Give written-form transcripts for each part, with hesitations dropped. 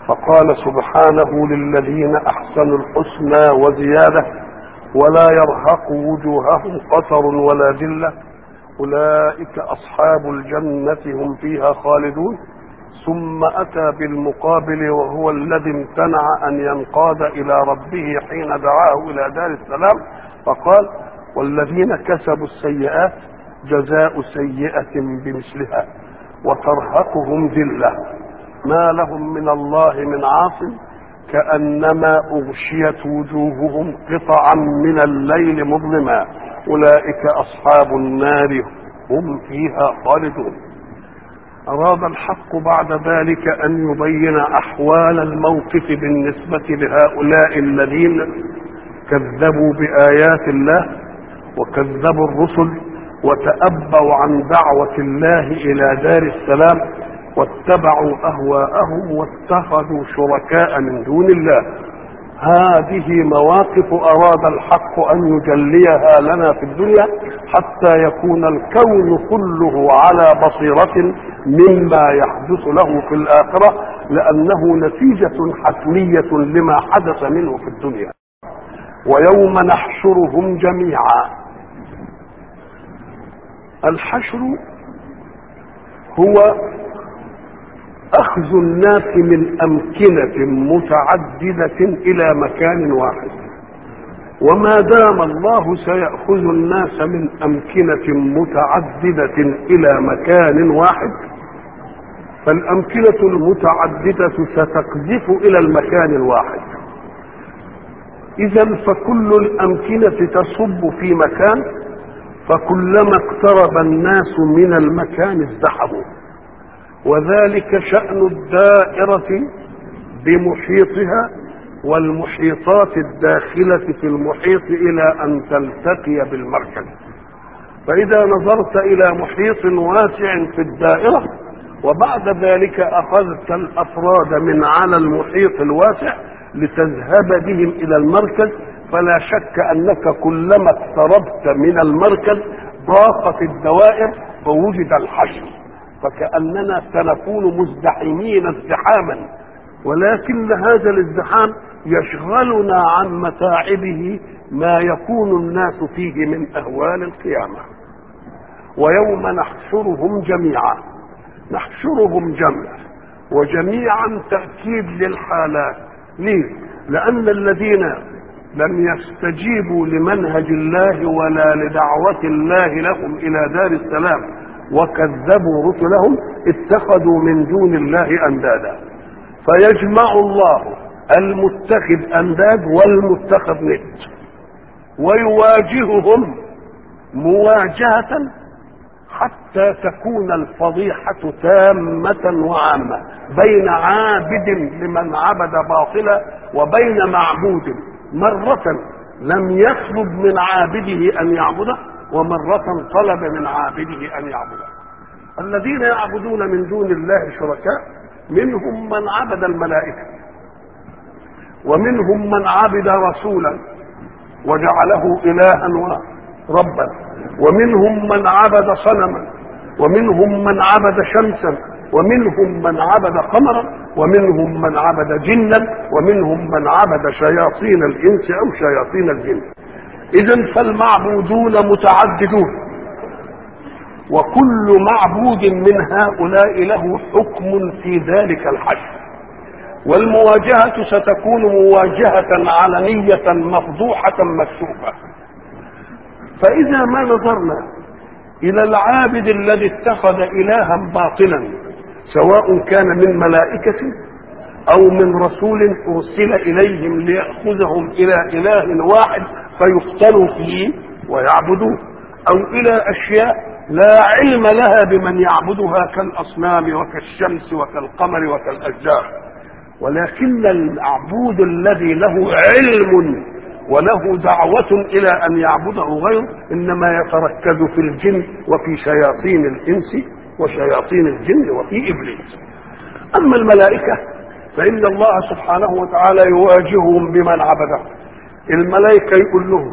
فقال سبحانه: للذين أحسنوا الحسنى وزيادة ولا يرهق وجوههم قتر ولا ذلة أولئك أصحاب الجنة هم فيها خالدون. ثم أتى بالمقابل وهو الذي امتنع أن ينقاد إلى ربه حين دعاه إلى دار السلام، فقال: والذين كسبوا السيئات جزاء سيئة بمثلها وترهقهم ذلة ما لهم من الله من عاصم كأنما أغشيت وجوههم قطعا من الليل مظلما أولئك أصحاب النار هم فيها خالدون. أراد الحق بعد ذلك أن يبين أحوال الموقف بالنسبة لهؤلاء الذين كذبوا بآيات الله وكذبوا الرسل وتأبوا عن دعوة الله إلى دار السلام واتبعوا أهواءهم واتخذوا شركاء من دون الله. هذه مواقف أراد الحق أن يجليها لنا في الدنيا حتى يكون الكون كله على بصيرة مما يحدث له في الآخرة، لأنه نتيجة حتمية لما حدث منه في الدنيا. ويوم نحشرهم جميعا. الحشر هو أخذ الناس من أمكنة متعددة إلى مكان واحد، وما دام الله سيأخذ الناس من أمكنة متعددة إلى مكان واحد فالأمكنة المتعددة ستقذف إلى المكان الواحد. إذن فكل الأمكنة تصب في مكان، فكلما اقترب الناس من المكان ازدحموا، وذلك شأن الدائرة بمحيطها والمحيطات الداخلة في المحيط إلى أن تلتقي بالمركز. فإذا نظرت إلى محيط واسع في الدائرة وبعد ذلك أخذت الأفراد من على المحيط الواسع لتذهب بهم إلى المركز، فلا شك أنك كلما اقتربت من المركز ضاقت الدوائر فوجد الحشر، فكأننا سنكون مزدحمين ازدحاما، ولكن هذا الازدحام يشغلنا عن متاعبه ما يكون الناس فيه من أهوال القيامة. ويوم نحشرهم جميعا. نحشرهم جمع، وجميعا تأكيد للحالات. ليه؟ لأن الذين لم يستجيبوا لمنهج الله ولا لدعوة الله لهم إلى دار السلام وكذبوا رسلهم اتخذوا من دون الله أندادا، فيجمع الله المتخذ أنداد والمتخذ ند ويواجههم مواجهة حتى تكون الفضيحة تامة وعامة بين عابد لمن عبد باطلا وبين معبود مرة لم يطلب من عابده أن يعبده ومرة طلب من عابده أن يعبده. الذين يعبدون من دون الله شركاء منهم من عبد الملائكة، ومنهم من عبد رسولا وجعله إلها وربا، ومنهم من عبد صنما، ومنهم من عبد شمسا، ومنهم من عبد قمرا، ومنهم من عبد جنا، ومنهم من عبد شياطين الإنس أو شياطين الجن. إذن فالمعبودون متعددون، وكل معبود من هؤلاء له حكم في ذلك الحشر. والمواجهة ستكون مواجهة علنية مفضوحة مكشوفة. فإذا ما نظرنا إلى العابد الذي اتخذ إلها باطلا سواء كان من ملائكة أو من رسول أرسل إليهم ليأخذهم إلى إله واحد فيقتلوا فيه ويعبدوه، أو إلى أشياء لا علم لها بمن يعبدها كالأصنام وكالشمس وكالقمر وكالأشجار، ولكن المعبود الذي له علم وله دعوة إلى أن يعبده غيره إنما يتركز في الجن وفي شياطين الإنس وشياطين الجن وفي إبليس. أما الملائكة فإن الله سبحانه وتعالى يواجههم بمن عبده. الملائكة يقول لهم: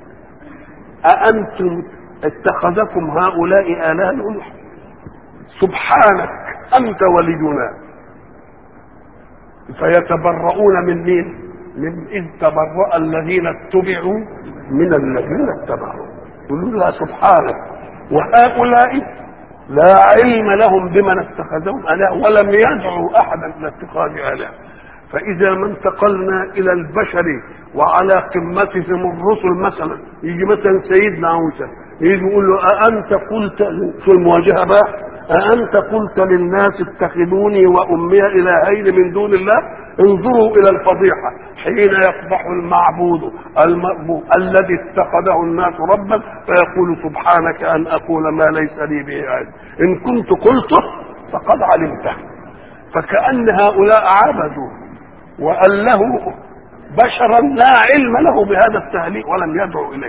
أأنتم اتخذكم هؤلاء آلهة؟ نقول: سبحانك أنت ولينا فيتبرؤون من مين؟ من إذ تبرأ الذين اتبعوا من الذين اتبعوا. يقولوا لا سبحانك وهؤلاء لا علم لهم بمن اتخذهم آلهة ولم يدعوا أحدا إلى اتخاذ آلهة. فإذا ما انتقلنا إلى البشر وعلى قمتهم الرسل، مثلا يجي مثلا سيدنا موسى يجي يقول له أأنت قلت في المواجهة بقى، أأنت قلت للناس اتخذوني وأمي إلهين من دون الله؟ انظروا إلى الفضيحة حين يقبح المعبود المربوب الذي اتخذه الناس ربا فيقول سبحانك أن أقول ما ليس لي به علم، إن كنت قلته فقد علمته. فكأن هؤلاء عبدوا وأله بشرا لا علم له بهذا التهليل ولم يدعو إليه.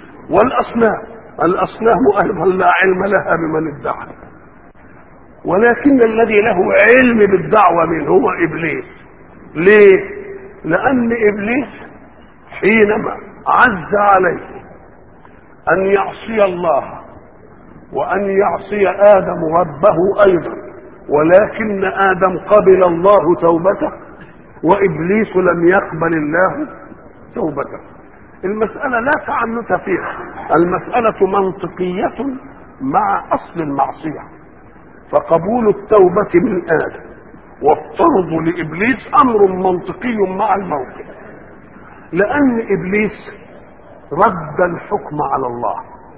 الأصنام أيضا لا علم لها بمن ادعى، ولكن الذي له علم بالدعوة منه هو إبليس. ليه؟ لأن إبليس حينما عز عليه أن يعصي الله وأن يعصي آدم ربه أيضا، ولكن آدم قبل الله توبته وإبليس لم يقبل الله توبته. المسألة لا تعنت فيها، المسألة منطقية مع أصل المعصية. فقبول التوبة من آدم والطرد لإبليس أمر منطقي مع الموقف، لأن إبليس رد الحكم على الله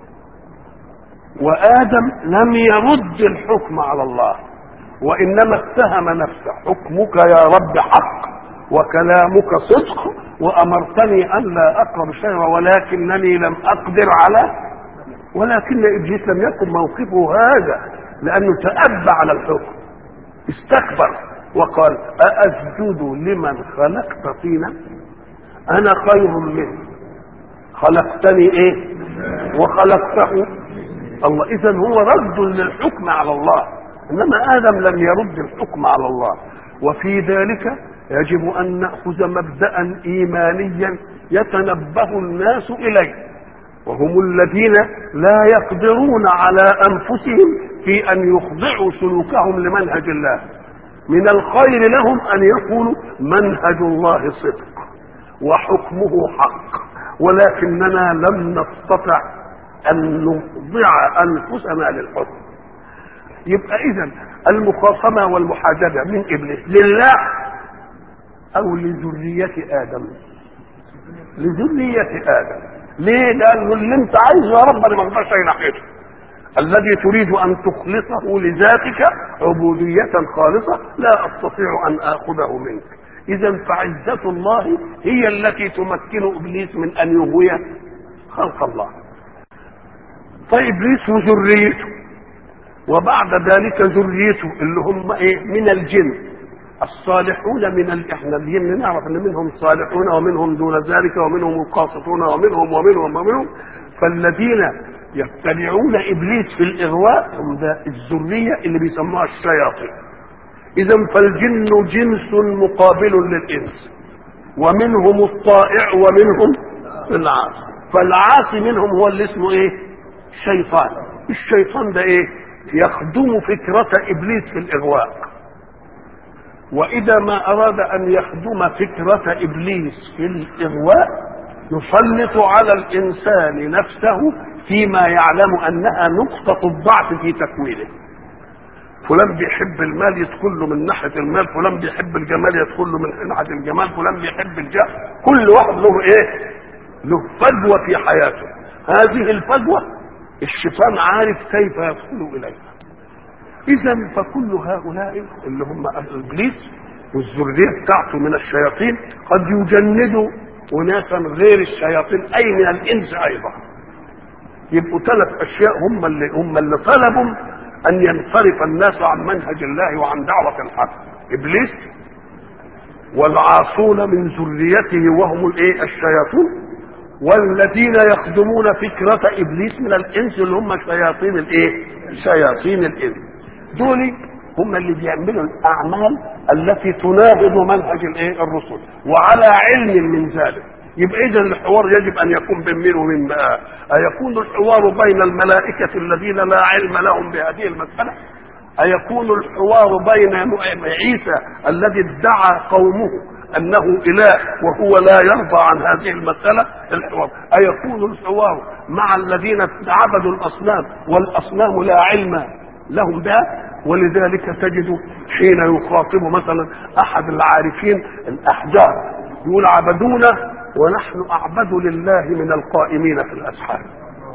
وآدم لم يرد الحكم على الله، وإنما اتهم نفسه. حكمك يا رب حق وكلامك صدق وأمرتني أن لا أقرب شيئا ولكنني لم أقدر على. ولكن إبليس لم يكن موقفه هذا، لأنه تأبى على الحكم، استكبر وقال أأسجد لمن خلقت طينا؟ أنا خير منه، خلقتني إيه وخلقته الله. إذن هو رد للحكم على الله، إنما آدم لم يرد الحكم على الله. وفي ذلك يجب أن نأخذ مبدأ إيمانيا يتنبه الناس إليه، وهم الذين لا يقدرون على أنفسهم في أن يخضعوا سلوكهم لمنهج الله. من الخير لهم أن يقولوا منهج الله صدق وحكمه حق، ولكننا لم نستطع أن نخضع أنفسنا للحكم. يبقى إذن المخاصمة والمحاججة من إبليس لله أو لذرية آدم؟ لذرية آدم. ليه؟ لأنه اللي أنت عايزه يا رب أنا ما أقدرش أجي ناحيته. الذي تريد أن تخلصه لذاتك عبودية خالصة لا أستطيع أن آخذه منك. إذا فعزة الله هي التي تمكن إبليس من أن يغوي خلق الله. فإبليس وذريته، وبعد ذلك ذريته اللي هم إيه؟ من الجن الصالحون من احنا الجن نعرف ان منهم صالحون ومنهم دون ذلك ومنهم القاسطون ومنهم. فالذين يتبعون ابليس في الاغواء هم ده الذريه اللي بيسموها الشياطين. اذا فالجن جنس مقابل للانس، ومنهم الطائع ومنهم العاصي. فالعاصي منهم هو اللي اسمه ايه؟ شيطان. الشيطان ده ايه؟ يخدم فكره ابليس في الاغواء. وإذا ما أراد أن يخدم فكرة إبليس في الإغواء يسلط على الإنسان نفسه فيما يعلم أنها نقطة الضعف في تكوينه. فلان بيحب المال يدخل له من ناحية المال، فلان بيحب الجمال يدخل له من ناحية الجمال، فلان بيحب الجاه. كل واحد له إيه؟ له فجوة في حياته. هذه الفجوة الشيطان عارف كيف يدخل إليها. إذا فكل هؤلاء اللي هم إبليس والذرية بتاعته من الشياطين قد يجندوا أناسا غير الشياطين أي من الإنس أيضا. يبقوا ثلاث أشياء هم اللي طلبوا أن ينصرف الناس عن منهج الله وعن دعوة الحق: إبليس والعاصون من ذريته وهم الإيه؟ الشياطين، والذين يخدمون فكرة إبليس من الإنس اللي هم شياطين الإيه؟ شياطين الإنس. دول هم اللي بيعملوا الاعمال التي تناقض منهج الايه؟ الرسل، وعلى علم من ذلك. يبقى اذا الحوار يجب ان يكون بين مين ومين بقى؟ أيكون الحوار بين الملائكه الذين لا علم لهم بهذه المساله، أيكون الحوار بين عيسى الذي ادعى قومه أنه إله وهو لا يرضى عن هذه المسألة الحوار، أيكون الحوار مع الذين عبدوا الأصنام والأصنام لا علم لهم بها؟ ولذلك تجد حين يخاطب مثلا أحد العارفين الأحجار يقول عبدونا ونحن أعبد لله من القائمين في الأسحار،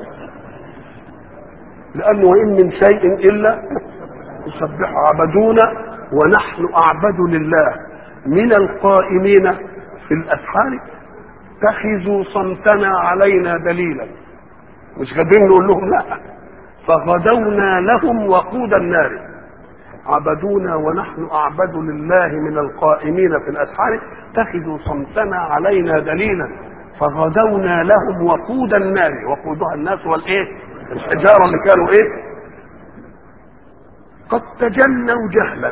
لأنه وإن من شيء إلا يسبح. عبدونا ونحن أعبد لله من القائمين في الأسحار اتخذوا صمتنا علينا دليلا. مش قادرين نقول لهم لا، فغدونا لهم وقود النار. عبدونا ونحن أعبد لله من القائمين في الأسحار اتخذوا صمتنا علينا دليلا فغدونا لهم وقود النار. وقودها الناس والإيه؟ الحجارة اللي كانوا إيه؟ قد تجنوا جهلا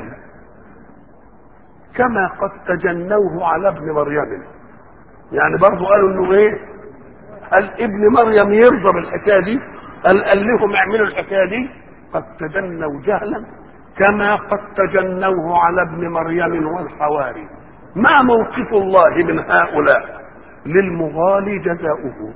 كما قد تجنوه على ابن مريم. يعني برضو قالوا انه ايه؟ قال ابن مريم يرضى بالحكايه دي، قال لهم اعملوا الحكايه دي. قد تجنوا جهلا كما قد تجنوه على ابن مريم والحواري. ما موقف الله من هؤلاء؟ للمغالي جزاؤه،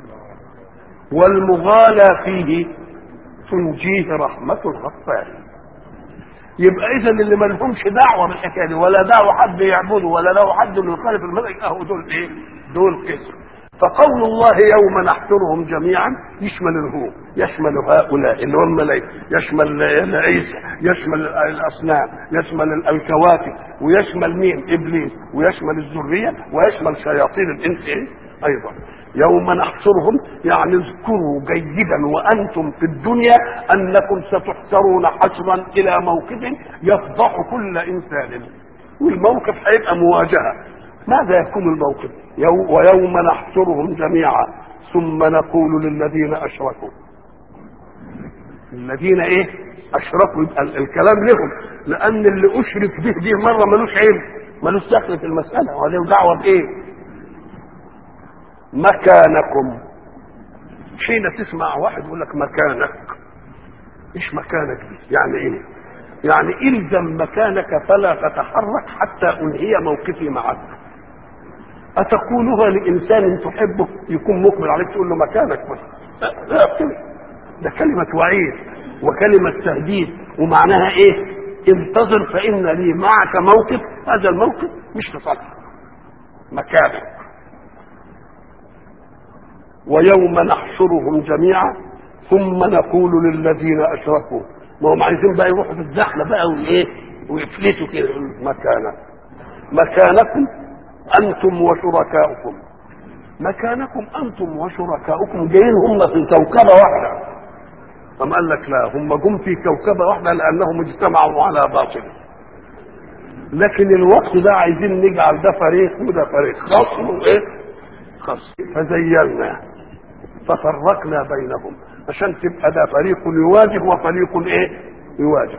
والمغالى فيه تنجيه رحمة الغفار. يبقى اذا اللي ما لهمش دعوه بالحكايه دي ولا دعوه حد يعبده ولا له حد انه يخالف الملك، اهو دول ايه؟ دول كسر. فقول الله يوم نحشرهم جميعا يشمل الهو، يشمل هؤلاء اللي هم الملائكه، يشمل عيسى، يشمل الاصنام، يشمل الكواكب، ويشمل مين؟ ابليس، ويشمل الذريه، ويشمل شياطين الانس ايه؟ ايضا. يوم نحشرهم يعني اذكروا جيدا وانتم في الدنيا انكم ستحشرون حشرا الى موقف يفضح كل انسان، والموقف هيبقى مواجهه. ماذا يكون الموقف؟ ويوم نحشرهم جميعا ثم نقول للذين اشركوا. الذين ايه؟ اشركوا، يبقى الكلام لهم، لان اللي اشرك به دي مره ملوش علم، ملوش دخل في المساله، وله دعوه بايه؟ مكانكم. حين تسمع واحد يقول لك مكانك، ايش مكانك دي؟ يعني ايه؟ يعني الزم مكانك فلا تتحرك حتى انهي موقفي معك. اتقولها لانسان تحبه يكون مقبل عليك تقول له مكانك بس؟ لا، ده كلمه وعيد وكلمه تهديد، ومعناها ايه؟ انتظر فان لي معك موقف، هذا الموقف مش في صالحك. مكانك. ويوم نحشرهم جميعا ثم نقول للذين اشركوا. ما هم عايزين بقى يروحوا في الزحمه بقى وايه؟ ويفلتوا كده. مكانكم انتم وشركاؤكم. مكانكم انتم وشركاؤكم جايين هم في كوكبه واحده. أم قال لك لا، هم جم في كوكبه واحده لانهم اجتمعوا على باطل، لكن الوقت ده عايزين نجعل ده فريق وده فريق، خصم وايه؟ خصم. فزيلنا ففرقنا بينهم عشان تبقى ده فريق يواجه وفريق ايه؟ يواجه.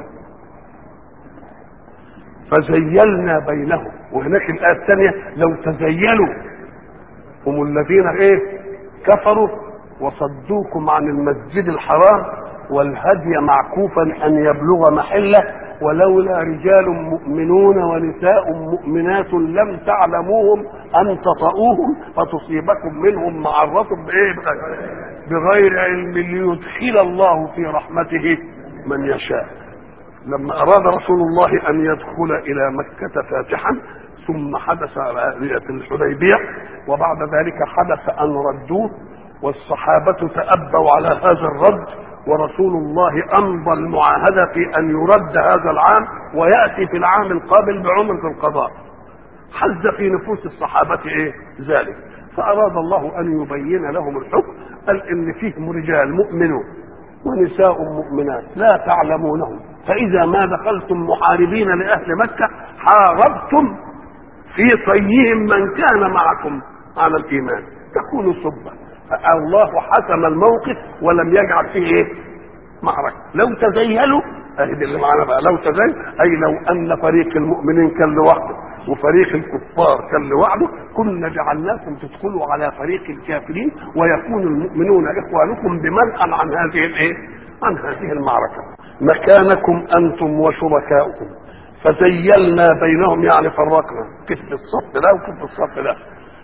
فزيلنا بينهم. وهناك الآية الثانية لو تزيلوا هم الذين ايه؟ كفروا وصدوكم عن المسجد الحرام والهدي معكوفا ان يبلغ محله ولولا رجال مؤمنون ونساء مؤمنات لم تعلموهم ان تطؤوهم فتصيبكم منهم معرة بغير علم ليدخل الله في رحمته من يشاء. لما اراد رسول الله ان يدخل الى مكة فاتحا ثم حدث في الحديبية وبعد ذلك حدث ان ردوه والصحابة تأبوا على هذا الرد، ورسول الله أمضى المعاهدة في أن يرد هذا العام ويأتي في العام القابل بعمرة القضاء. حز في نفوس الصحابة إيه؟ ذلك. فأراد الله أن يبين لهم الحكم، قال إن فيهم رجال مؤمنون ونساء مؤمنات لا تعلمونهم، فإذا ما دخلتم محاربين لأهل مكة حاربتم في طيهم من كان معكم على الإيمان تكونوا صبا. الله حسم الموقف ولم يجعل فيه ايه؟ معركه. لو تزيلوا اهدي اللي معنا بقى، لو تزيل اي لو ان فريق المؤمنين كان لوحده وفريق الكفار كان لوحده كنا جعلناكم تدخلوا على فريق الكافرين ويكون المؤمنون اخوانكم بمنأ عن هذه الايه؟ عن هذه المعركة. مكانكم أنتم وشركاؤكم فزيلنا بينهم، يعني فرقنا كتف الصف ده وكتف الصف ده،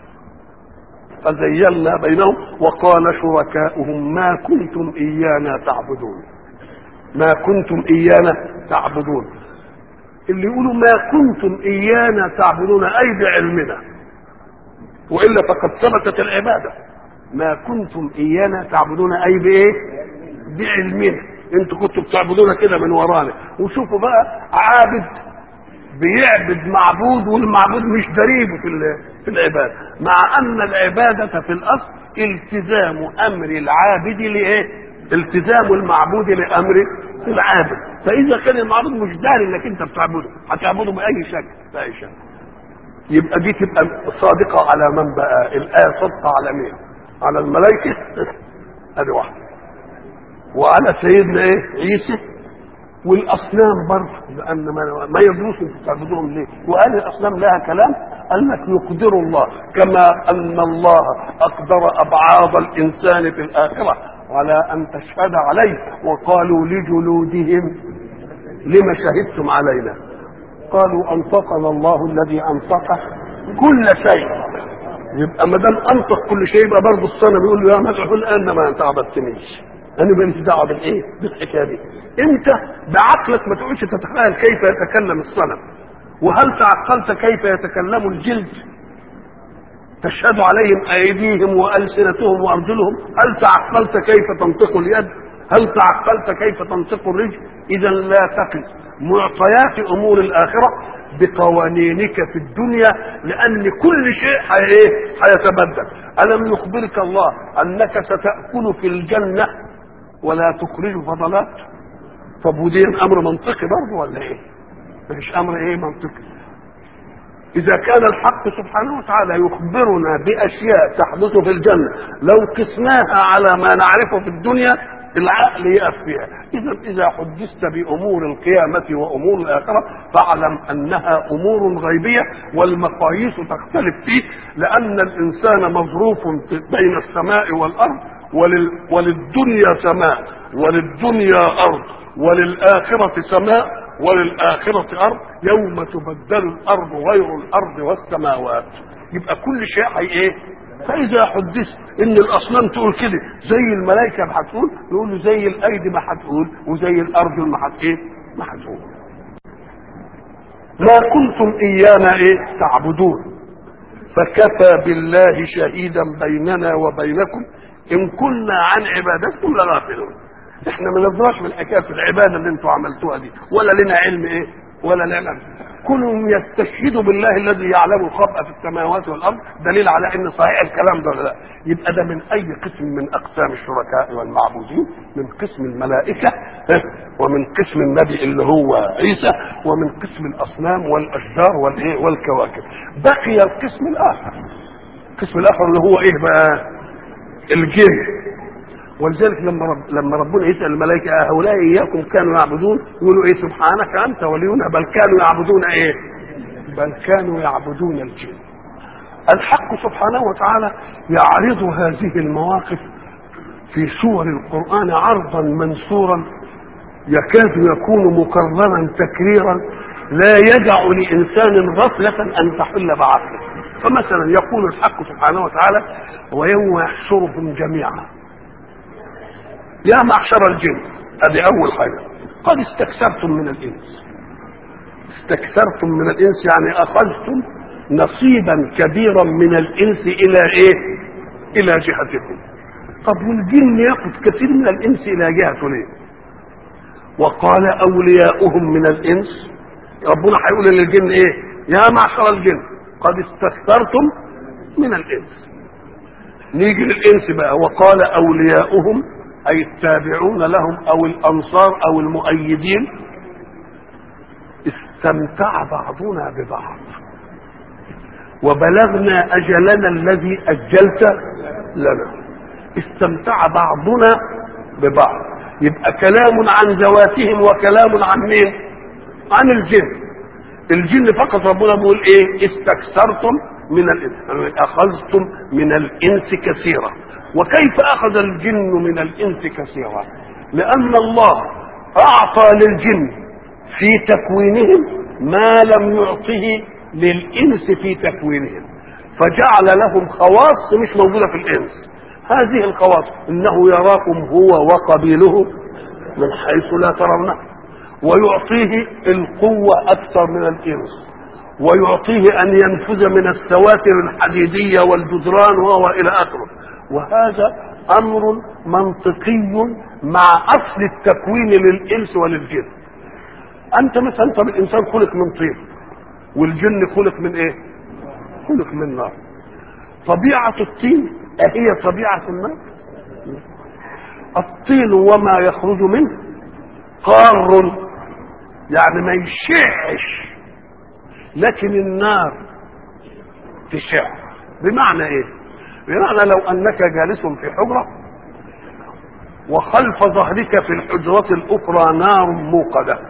فزيلنا بينهم. وقال شركاؤهم ما كنتم إيانا تعبدون، ما كنتم إيانا تعبدون. اللي يقولوا ما كنتم إيانا تعبدون أي بعلمنا، وإلا فقد ثبتت العبادة. ما كنتم إيانا تعبدون أي بإيه؟ بعلمنا. انتوا كنتوا بتعبدونا كده من ورانا. وشوفوا بقى عابد بيعبد معبود والمعبود مش دريبه في العبادة، مع أن العبادة في الأصل التزام أمر العابد لإيه؟ التزام المعبود لأمر العابد. فإذا كان المعبود مش داري إنك أنت بتعبده، هتعبده بأي شكل بأي شكل. يبقى دي تبقى صادقة على من بقى؟ الآية صادقة على مين؟ على الملائكة، هذه واحدة، وعلى سيدنا إيه؟ عيسى، والاصنام برضه، لان ما يدروش انتوا تعبدوهم ليه. وقال الاصنام لها كلام، قال لك يقدر الله كما ان الله اقدر ابعاض الانسان في الاخره على ان تشهد عليه. وقالوا لجلودهم لما شهدتم علينا؟ قالوا انطقنا الله الذي انطق كل شيء. يبقى ما دام انطق كل شيء يبقى برضه الصنم بيقول له يا مدعو الان ما انت عبدتنيش، انا ماليش دعوه بالايه؟ بالحكايه دي. انت بعقلك ما تقولش تتخيل كيف يتكلم الصنم، وهل تعقلت كيف يتكلم الجلد؟ تشهد عليهم ايديهم والسنتهم وارجلهم. هل تعقلت كيف تنطق اليد؟ هل تعقلت كيف تنطق الرجل؟ اذا لا تقل معطيات امور الاخره بقوانينك في الدنيا، لان كل شيء هيتبدل. الم يخبرك الله انك ستاكل في الجنه ولا تخرج فضلات؟ طب ودي امر منطقي برضه ولا ايه؟ مش امر ايه منطقي. اذا كان الحق سبحانه وتعالى يخبرنا باشياء تحدث في الجنه لو قسناها على ما نعرفه في الدنيا العقل يقف فيها. اذا حدثت بامور القيامه وامور الاخره فاعلم انها امور غيبيه، والمقاييس تختلف فيه، لان الانسان مظروف بين السماء والارض، وللدنيا سماء وللدنيا ارض وللاخره سماء وللاخره ارض. يوم تبدل الارض غير الارض والسماوات. يبقى كل شيء ايه؟ فاذا حدثت ان الاصنام تقول كده زي الملائكه ما هتقول، نقول له زي الايدي ما هتقول وزي الارجل ما هت ايه؟ ما هتقول. ما كنتم ايانا ايه؟ تعبدون فكفى بالله شهيدا بيننا وبينكم ان كنا عن عبادتكم لغافلون. احنا ما نظرش بالحكايه في العباده اللي انتم عملتوها دي، ولا لنا علم ايه؟ ولا لنا. كلهم يستشهدوا بالله الذي يعلم الخبأ في السماوات والارض، دليل على ان صحيح الكلام ده ولا لا. يبقى ده من اي قسم من اقسام الشركاء والمعبودين، من قسم الملائكه ومن قسم النبي اللي هو عيسى، ومن قسم الاصنام والاشجار والايه والكواكب. بقي القسم الاخر، القسم الاخر اللي هو ايه بقى؟ الجن. ولذلك لما ربنا يسأل الملائكة هؤلاء إياكم كانوا يعبدون، يقولوا إيه؟ سبحانك أنت ولينا، بل كانوا يعبدون إيه؟ بل كانوا يعبدون الجن. الحق سبحانه وتعالى يعرض هذه المواقف في سور القرآن عرضا منصورا يكاد يكون مكررا تكريرا لا يدع لإنسان غفلة أن تحل بعقله. فمثلا يقول الحق سبحانه وتعالى ويوم يحشرهم جميعا يا معشر الجن. هذه اول حاجه. قد استكثرتم من الانس. استكثرتم من الانس يعني اخذتم نصيبا كبيرا من الانس الى ايه؟ الى جهتكم. طب والجن ياخذ كثير من الانس الى جهته ليه؟ وقال اولياؤهم من الانس. ربنا هيقول للجن ايه؟ يا معشر الجن قد استكثرتم من الانس. نيجي للانس بقى. وقال اولياؤهم أي التابعون لهم أو الأنصار أو المؤيدين استمتع بعضنا ببعض وبلغنا أجلنا الذي أجلت لنا. استمتع بعضنا ببعض. يبقى كلام عن ذواتهم وكلام عن مين؟ عن الجن. الجن فقط ربنا بيقول ايه؟ استكثرتم من الانس، اخذتم من الانس كثيرا. وكيف اخذ الجن من الانس كثيرا؟ لأن الله أعطى للجن في تكوينهم ما لم يعطه للإنس في تكوينهم، فجعل لهم خواص مش موجودة في الإنس. هذه الخواص: إنه يراكم هو وقبيله من حيث لا ترونه، ويعطيه القوة أكثر من الإنس، ويعطيه أن ينفذ من السواتر الحديدية والجدران وهو إلى آخره. وهذا أمر منطقي مع أصل التكوين للإنس وللجن. أنت مثلا، طب الإنسان خلق من طين والجن خلق من إيه؟ خلق من نار. طبيعة الطين أهي طبيعة النار؟ الطين وما يخرج منه قار، يعني ما يشعش، لكن النار تشع. بمعنى ايه؟ بمعنى لو انك جالس في حجرة وخلف ظهرك في الحجرة الاخرى نار موقدة،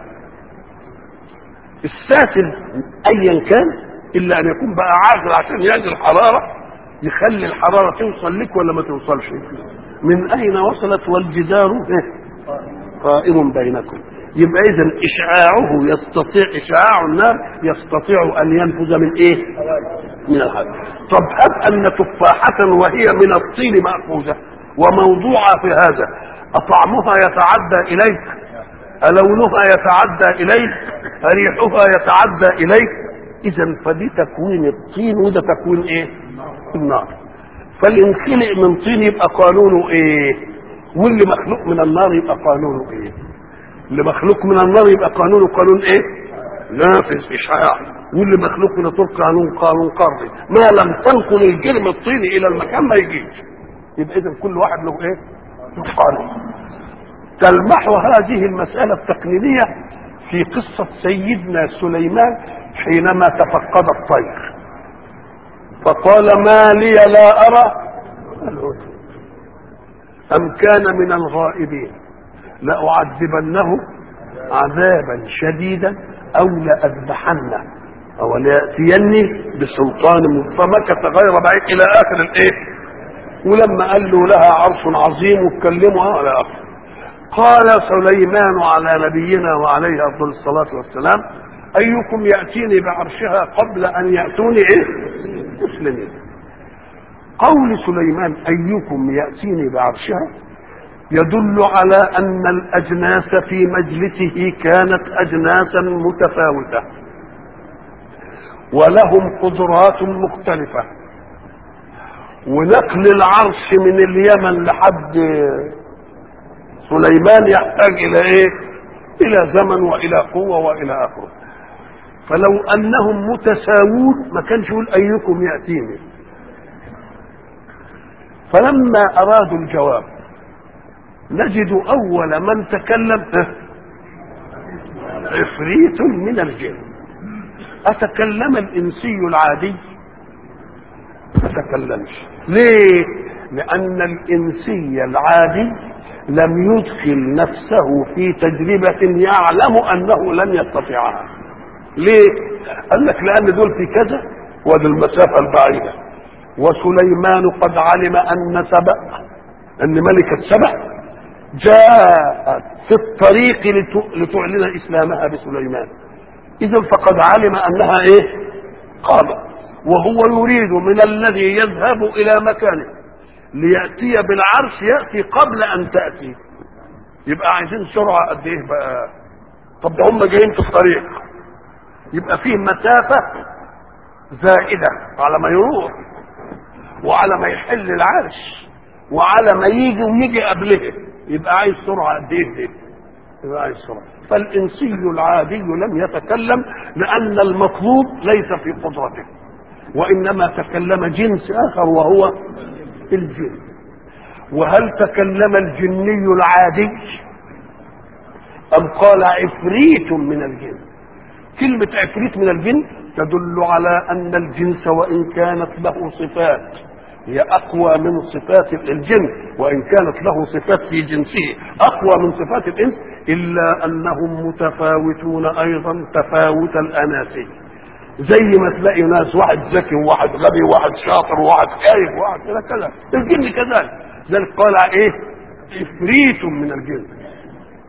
الساتل ايا كان الا ان يكون بقى عازل عشان يجي الحرارة، يخلي الحرارة توصل لك ولا ما توصلش؟ من اين وصلت؟ والجدار قائم بينكم. يبقى اذا اشعاعه يستطيع، اشعاع النار يستطيع ان ينفذ من ايه؟ من الحرب. طب هب ان تفاحة وهي من الطين مأخوذة وموضوعة في هذا، اطعمها يتعدى اليك، الونها يتعدى اليك، ريحها يتعدى اليك. اذا فدي تكوين الطين وده تكوين ايه؟ النار. فالانخلق من طين يبقى قانونه ايه؟ واللي مخلوق من النار يبقى قانونه ايه؟ اللي مخلوق من النار يبقى قانونه قانون ايه؟ نافذ اشعاع. واللي مخلوق من الطين قانون قرضي. ما لم تنقل الجرم الطيني الى المكان ما يجيش. يبقى اذا كل واحد له ايه؟ له قانون. تلمح هذه المسألة التقنينية في قصة سيدنا سليمان حينما تفقد الطير فقال: ما لي لا أرى الهدهد أم كان من الغائبين لأعذبنه عذابا شديدا أو لأذبحنه أو ليأتيني بسلطان مبين. فمكث غير بعيد إلى آخر الإيه. ولما قال له لها عرش عظيم واتكلموا على آخر. قال سليمان على نبينا وعليه أفضل الصلاة والسلام: أيكم يأتيني بعرشها قبل أن يأتوني إيه؟ مسلمين. قول سليمان أيكم يأتيني بعرشها يدل على أن الأجناس في مجلسه كانت أجناسا متفاوتة ولهم قدرات مختلفة، ونقل العرش من اليمن لحد سليمان يحتاج إلى إيه؟ إلى زمن وإلى قوة وإلى آخره. فلو أنهم متساوون ما كانش يقول أيكم يأتيني. فلما أرادوا الجواب نجد أول من تكلم عفريت من الجن. أتكلم الإنسي العادي؟ ما تكلمش. ليه؟ لأن الإنسي العادي لم يدخل نفسه في تجربة يعلم أنه لن يستطيعها. ليه؟ قال لك لأن دول في كذا ودي المسافة البعيدة، وسليمان قد علم أن سبأ، أن ملكة سبأ جاءت في الطريق لتعلن إسلامها بسليمان. إذن فقد علم أنها إيه؟ قامت، وهو يريد من الذي يذهب إلى مكانه ليأتي بالعرش يأتي قبل أن تأتي. يبقى عايزين سرعة قد إيه بقى؟ طب ده هم جايين في الطريق، يبقى فيه مسافة زائدة على ما يروح وعلى ما يحل العرش وعلى ما يجي ويجي قبله. يبقى عايز سرعة قد إيه دي؟ يبقى عايز سرعة. فالإنسي العادي لم يتكلم لأن المطلوب ليس في قدرته، وإنما تكلم جنس آخر وهو الجن. وهل تكلم الجني العادي أم قال عفريت من الجن؟ كلمة عفريت من الجن تدل على أن الجنس وإن كانت له صفات هي أقوى من صفات الجن، وإن كانت له صفات في جنسه أقوى من صفات الإنس، إلا أنهم متفاوتون أيضا تفاوت الأناسي. زي ما تلاقي ناس واحد ذكي وواحد غبي وواحد شاطر وواحد خايف وواحد كذا، الجن كذلك. ذلك قال ايه؟ عفريت من الجن.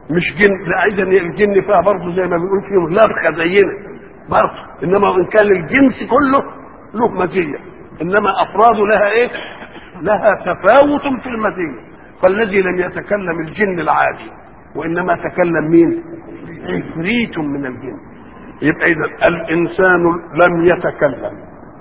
مش جن، لا اذا الجن فيها برضه زي ما بيقول فيهم لبخه زينا برضه، انما ان كان الجنس كله له مزيه، انما افراده لها ايه؟ لها تفاوت في المزيه. فالذي لم يتكلم الجن العادي، وانما تكلم مين؟ عفريت من الجن. يبقى اذا الانسان لم يتكلم،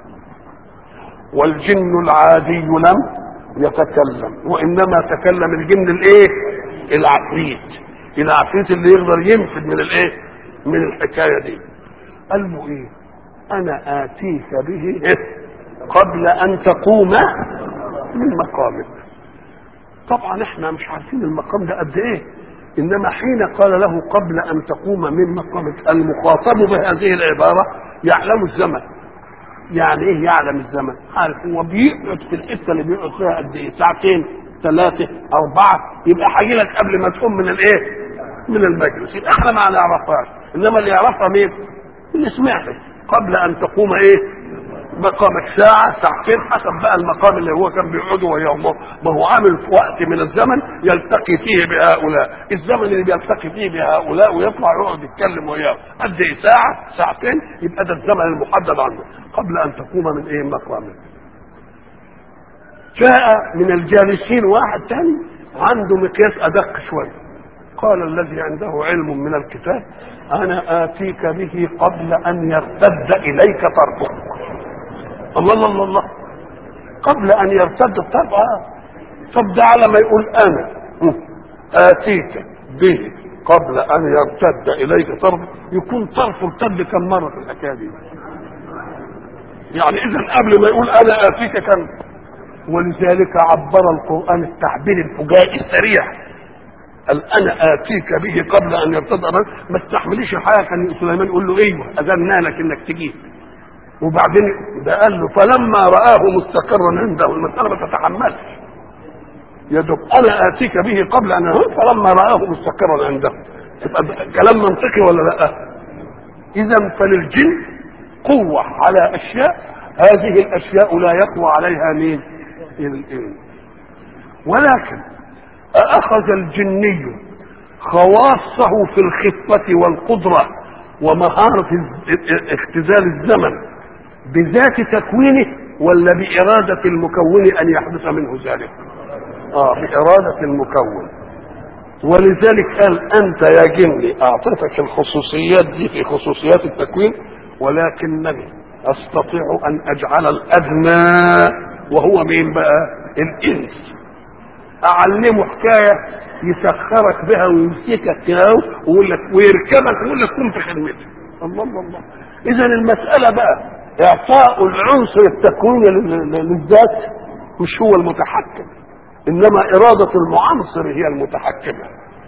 والجن العادي لم يتكلم، وانما تكلم الجن الايه؟ العفريت. العفريت اللي يقدر ينفذ من الايه؟ من الحكايه دي. قال له ايه؟ انا اتيك به قبل ان تقوم من مقامك. طبعا احنا مش عارفين المقام ده قد ايه، انما حين قال له قبل ان تقوم من مقامك، المخاطب بهذه العباره يعلم الزمن. يعني ايه يعلم الزمن؟ عارف هو بيقعد في الحته اللي بيقعد فيها قد ايه، ساعتين، 3، 4، يبقى هاجي لك قبل ما تقوم من الايه؟ من المجلس. يبقى احنا ما نعرفهاش، انما اللي يعرفها مين؟ اللي سمعها. قبل ان تقوم ايه؟ مقامك، ساعة، ساعتين، حسب بقى المقام اللي هو كان بيقعده وياه. ما هو عامل في وقت من الزمن يلتقي فيه بهؤلاء، الزمن اللي بيلتقي فيه بهؤلاء ويطلع يقعد يتكلم وياه قد ايه؟ ساعة، ساعتين، يبقى ده الزمن المحدد عنده قبل ان تقوم من ايه؟ مقامك. جاء من الجالسين واحد تاني عنده مقياس ادق شويه، قال الذي عنده علم من الكتاب انا اتيك به قبل ان يرتد اليك طرفك. الله الله الله، قبل ان يرتد الطرف. طب ده على ما يقول انا اتيك به قبل ان يرتد اليك طرف، يكون طرفه ارتد كم مره في الحكايه دي؟ يعني اذا قبل ما يقول انا اتيك كان. ولذلك عبر القران التعبير الفجائي السريع، قال انا اتيك به قبل ان يرتد. ما استحمليش حاجه. كان سليمان يقول له ايوه اذنا لك انك تجيب، وبعدين ده قال له فلما رآه مستقرا عنده، المسألة ما تتحملش يا دوب انا اتيك به قبل ان فلما رآه مستقرا عنده. يبقى كلام منطقي ولا لا؟ اذا فللجن قوة على اشياء، هذه الاشياء لا يقوى عليها مين؟ الانس. ولكن اخذ الجني خواصه في الخفة والقدرة ومهارة اختزال الزمن بذات تكوينه، ولا بإرادة المكون أن يحدث منه ذلك؟ بإرادة المكون. ولذلك قال أنت يا جني أعطيتك الخصوصيات دي في خصوصيات التكوين، ولكنني أستطيع أن أجعل الأدنى وهو مين بقى؟ الإنس. أعلمه حكاية يسخرك بها ويمسكك كده ويركبك ويقول لك كن في خدمتك. الله الله الله. إذا المسألة بقى إعطاء العنصر التكويني للذات مش هو المتحكم، إنما إرادة المعنصر هي المتحكمة.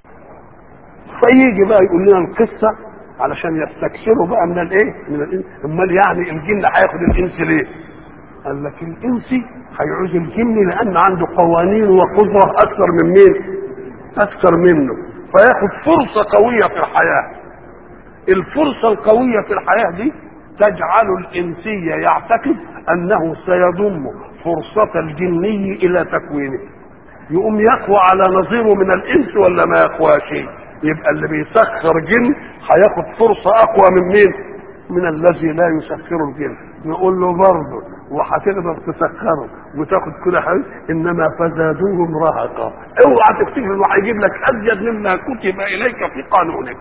فيجي بقى يقول لنا القصة علشان يستكثروا بقى من الإيه؟ من الإنس. أمال يعني الجن هياخد الإنس ليه؟ قال لك الإنس هيعوز الجن لأن عنده قوانين وقدرة أكثر من مين؟ أكثر منه، فياخد فرصة قوية في الحياة. الفرصة القوية في الحياة دي تجعل الإنسية يعتقد أنه سيضم فرصة الجني إلى تكوينه، يقوم يقوى على نظيره من الإنس ولا ما يقواش؟ يبقى اللي بيسخر جن هياخد فرصة أقوى من مين؟ من الذي لا يسخر الجن. نقول له برضه وهتقدر تسخره وتاخد كل حاجه، انما فزادوهم رهقا. اوعى تفتكر انه هيجيب لك ازيد مما كتب اليك في قانونك.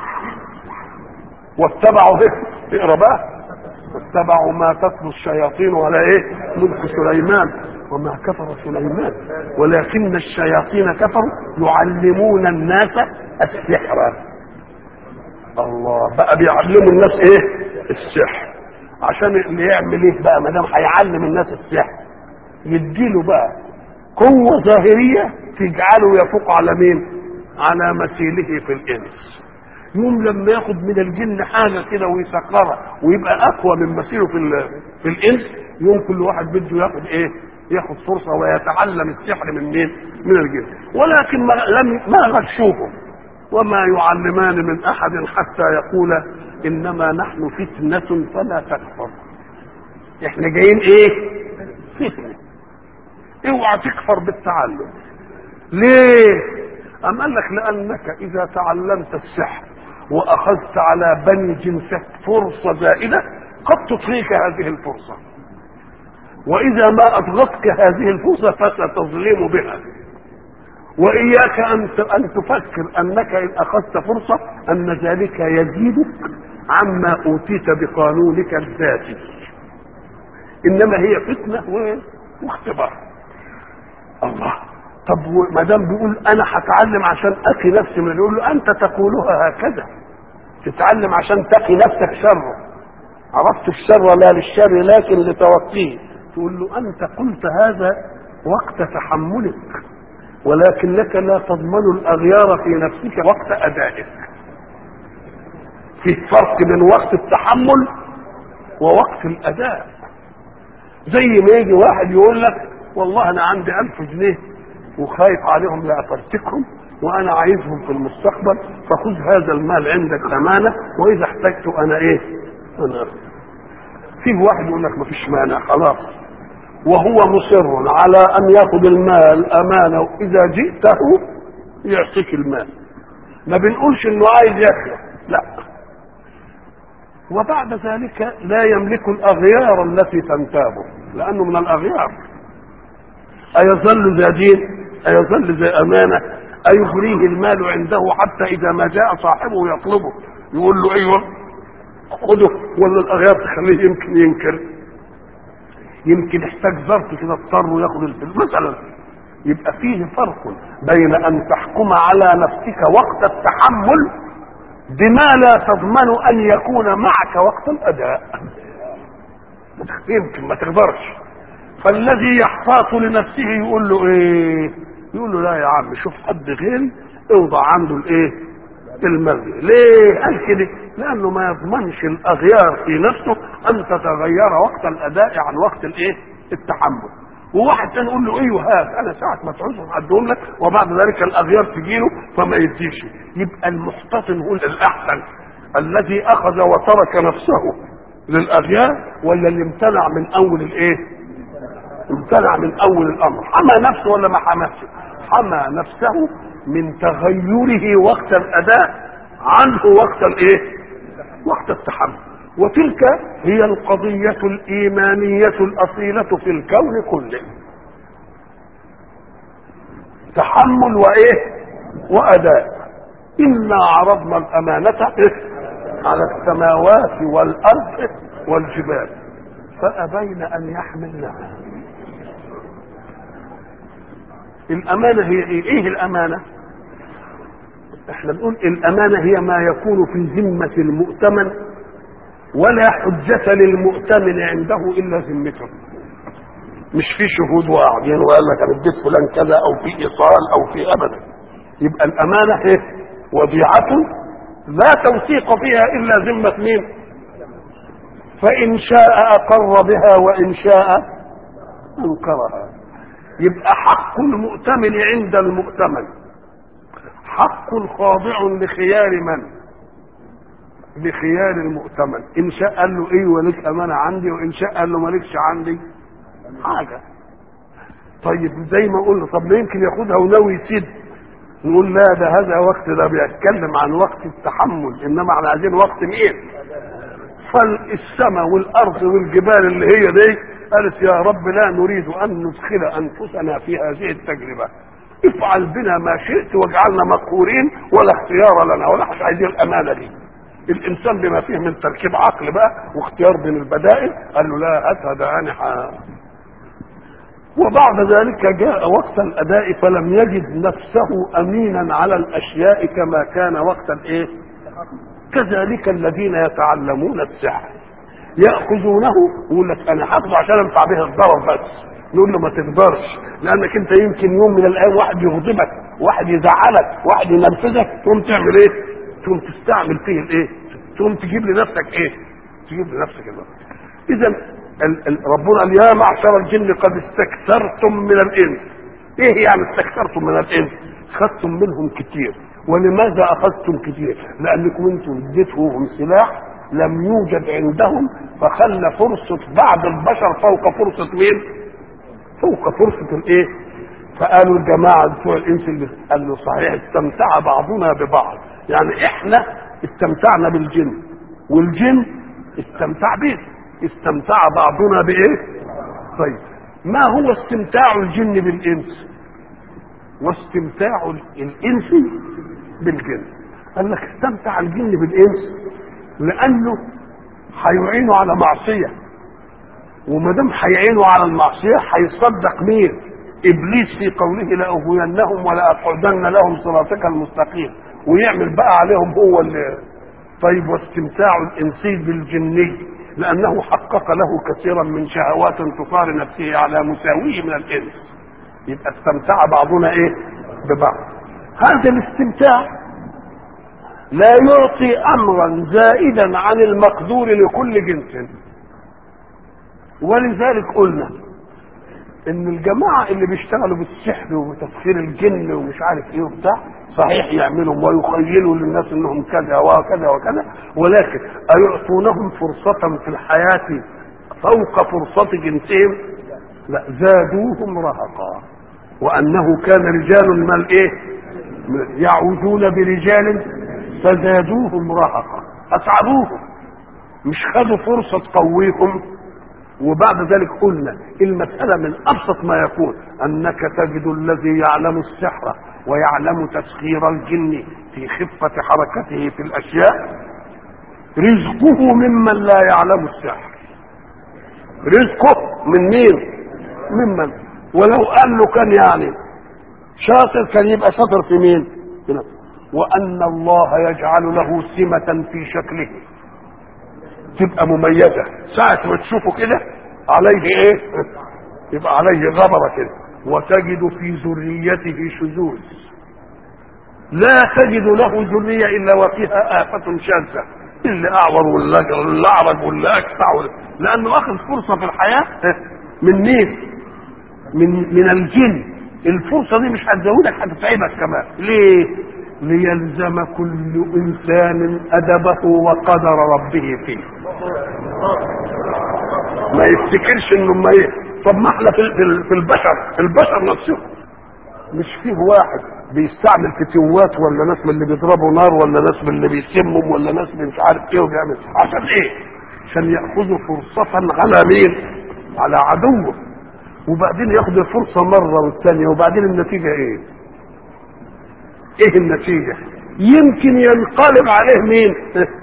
واتبعوا اقرا بقى، واتبعوا ما تتلو الشياطين على ايه؟ ملك سليمان وما كفر سليمان ولكن الشياطين كفروا يعلمون الناس السحر. الله بقى بيعلموا الناس ايه؟ السحر. عشان اللي يعمل ايه بقى ما دام هيعلم الناس السحر؟ يديله بقى قوه ظاهريه تجعله يفوق على مين؟ على مثيله في الانس. يوم لما ياخد من الجن حاجه كده ويسكرها ويبقى اقوى من مثيله في الانس، يوم كل واحد بده ياخد ايه؟ ياخد فرصه ويتعلم السحر من مين؟ من الجن. ولكن ما غشوهم وما يعلمان من احد حتى يقولا انما نحن فتنة فلا تكفر. احنا جايين ايه؟ فتنة. اوعى تكفر بالتعلم. ليه؟ أم قال لك لأنك إذا تعلمت السحر وأخذت على بني جنسك فرصة زائدة قد تطغيك هذه الفرصة، وإذا ما أضغطك هذه الفرصة فستظلم بها. وإياك أن تفكر أنك إن أخذت فرصة أن ذلك يزيدك عما أوتيت بقانونك الذاتي، إنما هي فتنة واختبار. الله، طب ما دام بيقول أنا هتعلم عشان أقي نفسي من، يقول له أنت تقولها هكذا، تتعلم عشان تقي نفسك شره، عرفت الشر لا للشر لكن لتوقيه. تقول له أنت قلت هذا وقت تحملك، ولكنك لا تضمن الأغيار في نفسك وقت أدائك. في فرق بين وقت التحمل ووقت الأداء. زي ما يجي واحد يقول لك والله أنا عندي 1000 جنيه وخايف عليهم لأفرتكهم وأنا عايزهم في المستقبل، فخذ هذا المال عندك أمانة وإذا احتجته أنا إيه؟ أنا فيه واحد يقول لك مفيش مانع خلاص، وهو مصر على أن يأخذ المال أمانة وإذا جئته يعطيك المال. ما بنقولش إنه عايز يخلق، لا. وبعد ذلك لا يملك الأغيار التي تنتابه، لأنه من الأغيار. أيظل ذا دين؟ أيظل ذا أمانة؟ أيغريه المال عنده حتى إذا ما جاء صاحبه يطلبه يقول له أيوه خده، ولا الأغيار تخليه يمكن ينكر، يمكن يحتاج ظرف كده اضطر وياخد الفلوس مثلا. يبقى فيه فرق بين أن تحكم على نفسك وقت التحمل بما لا تضمن أن يكون معك وقت الأداء، يمكن ما تقدرش. فالذي يحتاط لنفسه يقول له ايه؟ يقول له لا يا عم شوف حد غيري اوضع عنده الايه؟ المرضي. ليه قال كده؟ لانه ما يضمنش الاغيار في نفسه ان تتغير وقت الاداء عن وقت الايه؟ التحمل. وواحد تاني يقول له ايوه هات انا ساعه ما تعوزهم ادهم لك، وبعد ذلك الاغيار تجيله فما يديش. يبقى المحتطن هو الاحسن، الذي اخذ وترك نفسه للاغيار، ولا اللي امتنع من اول الايه؟ امتنع من اول الامر. حمى نفسه ولا ما حماش؟ حمى نفسه من تغيره وقت الاداء عنه وقت الايه؟ وقت التحمل. وتلك هي القضية الإيمانية الأصيلة في الكون كله، تحمل وإيه؟ وأداء. إنا عرضنا الأمانة على السماوات والأرض والجبال فأبين أن يحملنها. الأمانة هي إيه الأمانة؟ احنا بنقول الأمانة هي ما يكون في ذمة المؤتمن ولا حجة للمؤتمن عنده إلا ذمته. مش في شهود وقاعدين وقال لك انا اديت فلان كذا او في ايصال او في ابدا. يبقى الامانه ايه؟ وديعه لا توثيق فيها الا ذمه مين؟ فان شاء اقر بها وان شاء انكرها. يبقى حق المؤتمن عند المؤتمن حق خاضع لخيار من؟ لخيار المؤتمن. ان شاء قال له ايه ولك امانه عندي، وان شاء قال له مالكش عندي حاجه. طيب زي ما قلنا طب ما يمكن ياخدها وناوي يسد، نقول لا ده هذا وقت ده بيتكلم عن وقت التحمل، انما احنا عايزين وقت مين؟ فالسماء والارض والجبال اللي هي دي قالت يا رب لا نريد ان ندخل انفسنا في هذه التجربه، افعل بنا ما شئت واجعلنا مقهورين ولا اختيار لنا ولا مش عايزين الامانه دي. الانسان بما فيه من تركيب عقل بقى واختيار بين البدائل قال له لا هات هذا انا وبعد ذلك جاء وقت الاداء فلم يجد نفسه امينا على الاشياء كما كان وقت الايه؟ كذلك الذين يتعلمون السحر ياخذونه ويقول لك انا حافظه عشان انفع به الضرر بس. نقول له ما تقدرش، لانك انت يمكن يوم من الايام واحد يغضبك، واحد يزعلك، واحد ينرفزك، تقوم تعمل ايه؟ تقوم تستعمل فيه الايه؟ تقوم تجيب لنفسك ايه؟ تجيب لنفسك الله. اذا ربنا قال يا معشر الجن قد استكثرتم من الانس. ايه يعني استكثرتم من الانس؟ خدتم منهم كتير. ولماذا اخذتم كتير؟ لانكم انتم اديتهم سلاح لم يوجد عندهم، فخلى فرصه بعض البشر فوق فرصه مين؟ فوق فرصه الايه؟ فقالوا الجماعه بتوع الانس اللي قال له صحيح استمتع بعضنا ببعض، يعني احنا استمتعنا بالجن والجن استمتع به، استمتع بعضنا بايه؟ طيب ما هو استمتاع الجن بالانس واستمتاع الانس بالجن؟ قال لك استمتع الجن بالانس لانه هيعينوا على معصيه، وما دام هيعينوا على المعصيه هيصدق مين؟ ابليس في قوله لاغوينهم ولا اقعدن لهم صراطك المستقيم، ويعمل بقى عليهم هو اللي. طيب واستمتاع الانسي بالجني لانه حقق له كثيرا من شهوات تطار نفسه على مساويه من الانس، يبقى استمتع بعضنا ايه؟ ببعض. هذا الاستمتاع لا يعطي امرا زائدا عن المقدور لكل جنس، ولذلك قلنا ان الجماعه اللي بيشتغلوا بالسحر وتسخير الجن ومش عارف ايه وبتاع صحيح يعملوا ويخيلوا للناس انهم كذا وكذا وكذا، ولكن ايعطونهم فرصه في الحياه فوق فرصه جنسهم؟ لا، زادوهم رهقا، وانه كان رجال من الايه يعوذون برجال فزادوهم رهقا، اتعبوهم، مش خدوا فرصه تقويهم. وبعد ذلك قلنا المسألة من أبسط ما يكون أنك تجد الذي يعلم السحر ويعلم تسخير الجن في خفة حركته في الأشياء رزقه ممن لا يعلم السحر، رزقه من مين؟ ممن. ولو قال له كان يعني شاطر كان يبقى شاطر في مين؟ وأن الله يجعل له سمة في شكله تبقى مميزة، ساعة ما تشوفه كده عليه ايه؟ يبقى عليه غبرة كده. وتجد في ذريته شذوذ، لا تجد له ذرية إلا وفيها آفة شاذة، اللي أعور واللي أعرج واللي أكفع، لأنه أخذ فرصة في الحياة من مين؟ من الجن. الفرصة دي مش هتزودك، هتتعبك كمان. ليه؟ ليلزم كل انسان ادبه وقدر ربه فيه، ما يفتكرش انه ما طب ما احنا في البشر نفسهم مش فيه واحد بيستعمل فتوات ولا ناس من اللي بيضربوا نار ولا ناس من اللي بيسمهم ولا ناس من مش عارف ايه وبيعمل عشان ايه؟ عشان ياخذوا فرصه على مين؟ على عدوه، وبعدين ياخذ الفرصه مره والثانيه، وبعدين النتيجه ايه؟ ايه النتيجة؟ يمكن ينقلب عليه مين؟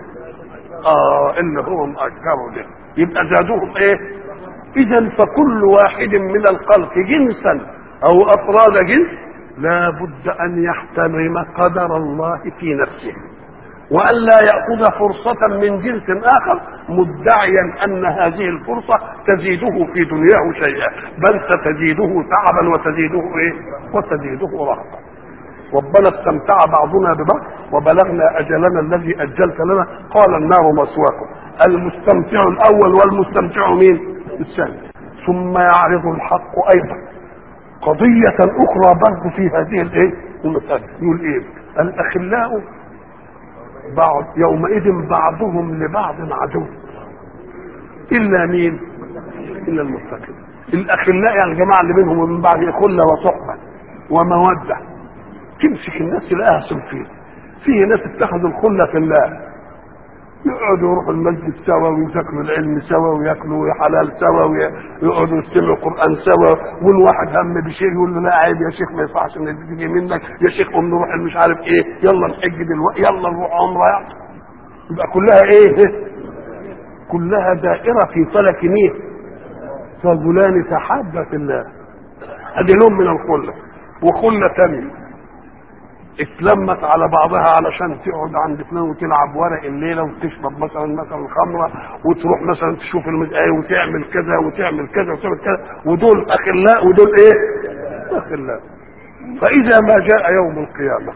اللي هو مأجره ده، يبقى زادوهم ايه؟ اذا فكل واحد من الخلق جنسا او افراد جنس لا بد ان يحترم قدر الله في نفسه، وان لا يأخذ فرصة من جنس اخر مدعيا ان هذه الفرصة تزيده في دنياه شيئا، بل ستزيده تعبا وتزيده ايه؟ وتزيده رهقا. ربنا استمتع بعضنا ببعض وبلغنا اجلنا الذي اجلت لنا، قال النار مثواكم. المستمتع الاول والمستمتع مين؟ الثاني. ثم يعرض الحق ايضا قضية اخرى برضه في هذه الايه؟ المسألة. يقول ايه؟ الاخلاء بعض يومئذ بعضهم لبعض عدو الا مين؟ الا المتقين. الاخلاء يعني الجماعة اللي بينهم ومن بعض خلة وصحبة ومودة، تمسك الناس تلاقيها صنفين. فيه ناس اتخذوا الخله في الله، يقعدوا يروحوا المسجد سوا ويذاكروا العلم سوا وياكلوا حلال سوا ويقعدوا يستمعوا القران سوا، والواحد هم بشيء يقول له لا عيب يا شيخ ما يصحش ان تيجي منك يا شيخ، قوم نروح مش عارف ايه، يلا نحج دلوقتي، يلا نروح عمره. يبقى كلها ايه؟ كلها دائره في فلك مين؟ رجلان تحابا في الله، ادي لون من الخله. وخله ثانيه اتلمت على بعضها علشان تقعد عند فلان وتلعب ورق الليله وتشرب مثلا خمره وتروح مثلا تشوف المزايا وتعمل كذا وتعمل كذا وتعمل كذا، ودول اخلاء ودول ايه؟ اخلاء. فاذا ما جاء يوم القيامه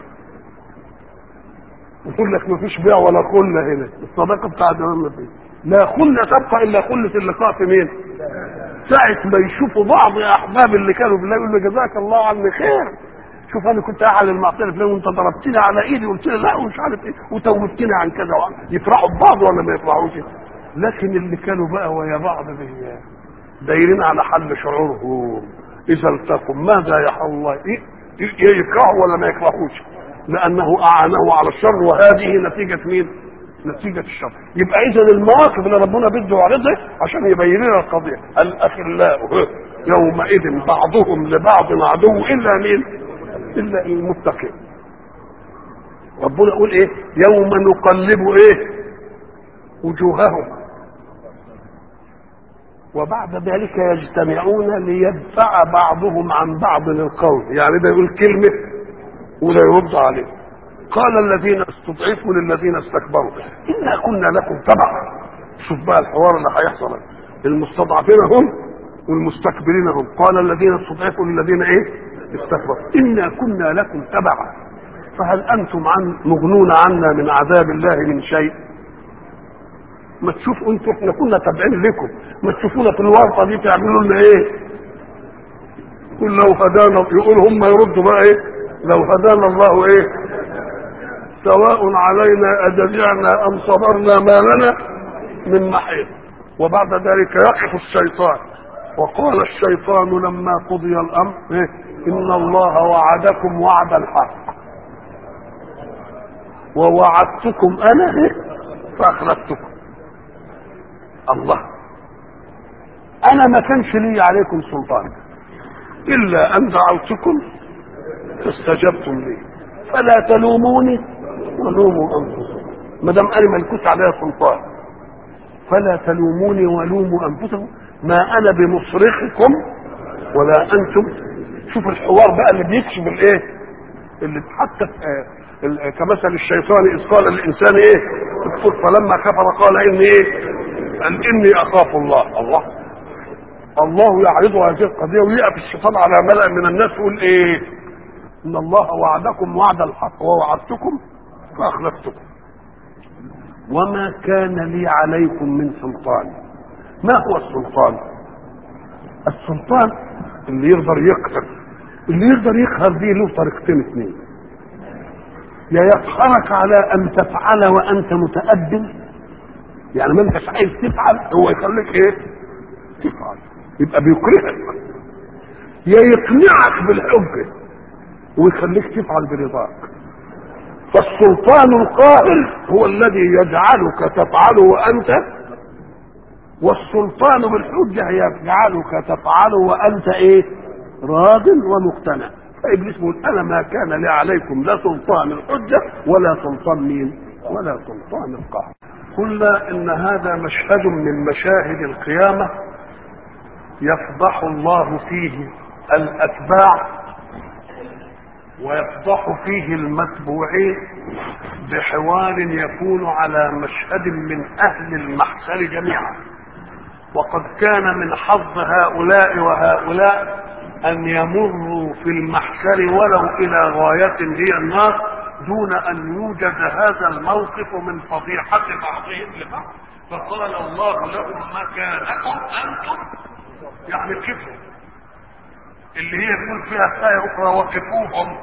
يقول لك ما فيش بيع ولا خله هنا، الصداقه بتاعت ما فيش، لا خله تبقى الا خله اللقاء في مين؟ ساعه ما يشوفوا بعض احباب اللي كانوا بالله يقول له جزاك الله عني خير، شوف انا كنت اعلى المعصيه فلان وانت ضربتني على ايدي وقلت لي لا ومش عارف ايه وتوبتني عن كذا. يفرحوا ببعض ولا ما يفرحوش؟ لكن اللي كانوا بقى ويا بعض دايرين على حل شعورهم، اذا التقوا ماذا يحل الله؟ يكرهه ولا ما يكرهوش؟ لانه اعانه على الشر، وهذه نتيجه مين؟ نتيجه الشر. يبقى اذا المواقف اللي ربنا بده يعرضها عشان يبين لنا القضيه. الاخلاء يومئذ بعضهم لبعض عدو الا مين؟ الا المتقين. ربنا يقول ايه؟ يوم نقلب ايه؟ وجوههم وبعد ذلك يجتمعون ليدفع بعضهم عن بعض القول. يعني ده يقول كلمه وده يرد عليه. قال الذين استضعفوا للذين استكبروا انا كنا لكم تبعا. شوف بقى الحوار اللي هيحصل، المستضعفين هم والمستكبرين هم. قال الذين استضعفوا للذين ايه؟ استكبروا انا كنا لكم تبعا فهل انتم مغنون عنا من عذاب الله من شيء؟ ما تشوفوا انتوا احنا كنا تابعين لكم، ما تشوفونا في الورطه دي تعملوا لنا ايه؟ قل لو هدانا، يقول هم يردوا بقى ايه؟ لو هدانا الله ايه؟ سواء علينا اجزعنا ام صبرنا ما لنا من محيط. وبعد ذلك يقف الشيطان وقال الشيطان لما قضي الامر إيه؟ ان الله وعدكم وعد الحق ووعدتكم انا إيه؟ فاخلفتكم. الله، انا ما كانش لي عليكم سلطان الا ان دعوتكم فاستجبتم لي فلا تلوموني ولوموا انفسكم. ما دام انا ملكوش عليها سلطان فلا تلوموني ولوموا انفسكم ما انا بمصرخكم ولا انتم. شوف الحوار بقى اللي بيكشف الايه، اللي حتى كمثل الشيطان اذ قال الانسان ايه؟ اكفر فلما كفر قال اني ايه؟ قال اني اخاف الله. الله يعرض هذه القضيه ويقف الشيطان على ملأ من الناس يقول ايه؟ ان الله وعدكم وعد الحق ووعدتكم فاخلفتكم وما كان لي عليكم من سلطان. ما هو السلطان؟ السلطان اللي يقدر يقهر. اللي يقدر يقهر دي له طريقتين اثنين: يا يقهرك على ان تفعل وانت متأدب، يعني ما انتش عايز تفعل هو يخليك ايه؟ تفعل، يبقى بيكرهك. يا يقنعك بالحجه ويخليك تفعل برضاك. فالسلطان القاهر هو الذي يجعلك تفعل وانت، والسلطان بالحجه يجعلك تفعل وانت ايه؟ راض ومقتنع. فابليس يقول انا ما كان لي عليكم لا سلطان الحجه ولا سلطان مين؟ ولا سلطان القهر. قلنا ان هذا مشهد من مشاهد القيامه يفضح الله فيه الاتباع ويفضح فيه المتبوعين بحوار يكون على مشهد من اهل المحشر جميعا. وقد كان من حظ هؤلاء وهؤلاء ان يمروا في المحشر ولو الى غايه هي النار دون ان يوجد هذا الموقف من فضيحه بعضهم لبعض. فقال الله لهم مكانكم انتم، يعني كفوا، اللي هي يقول فيها آية أخرى وقفوهم.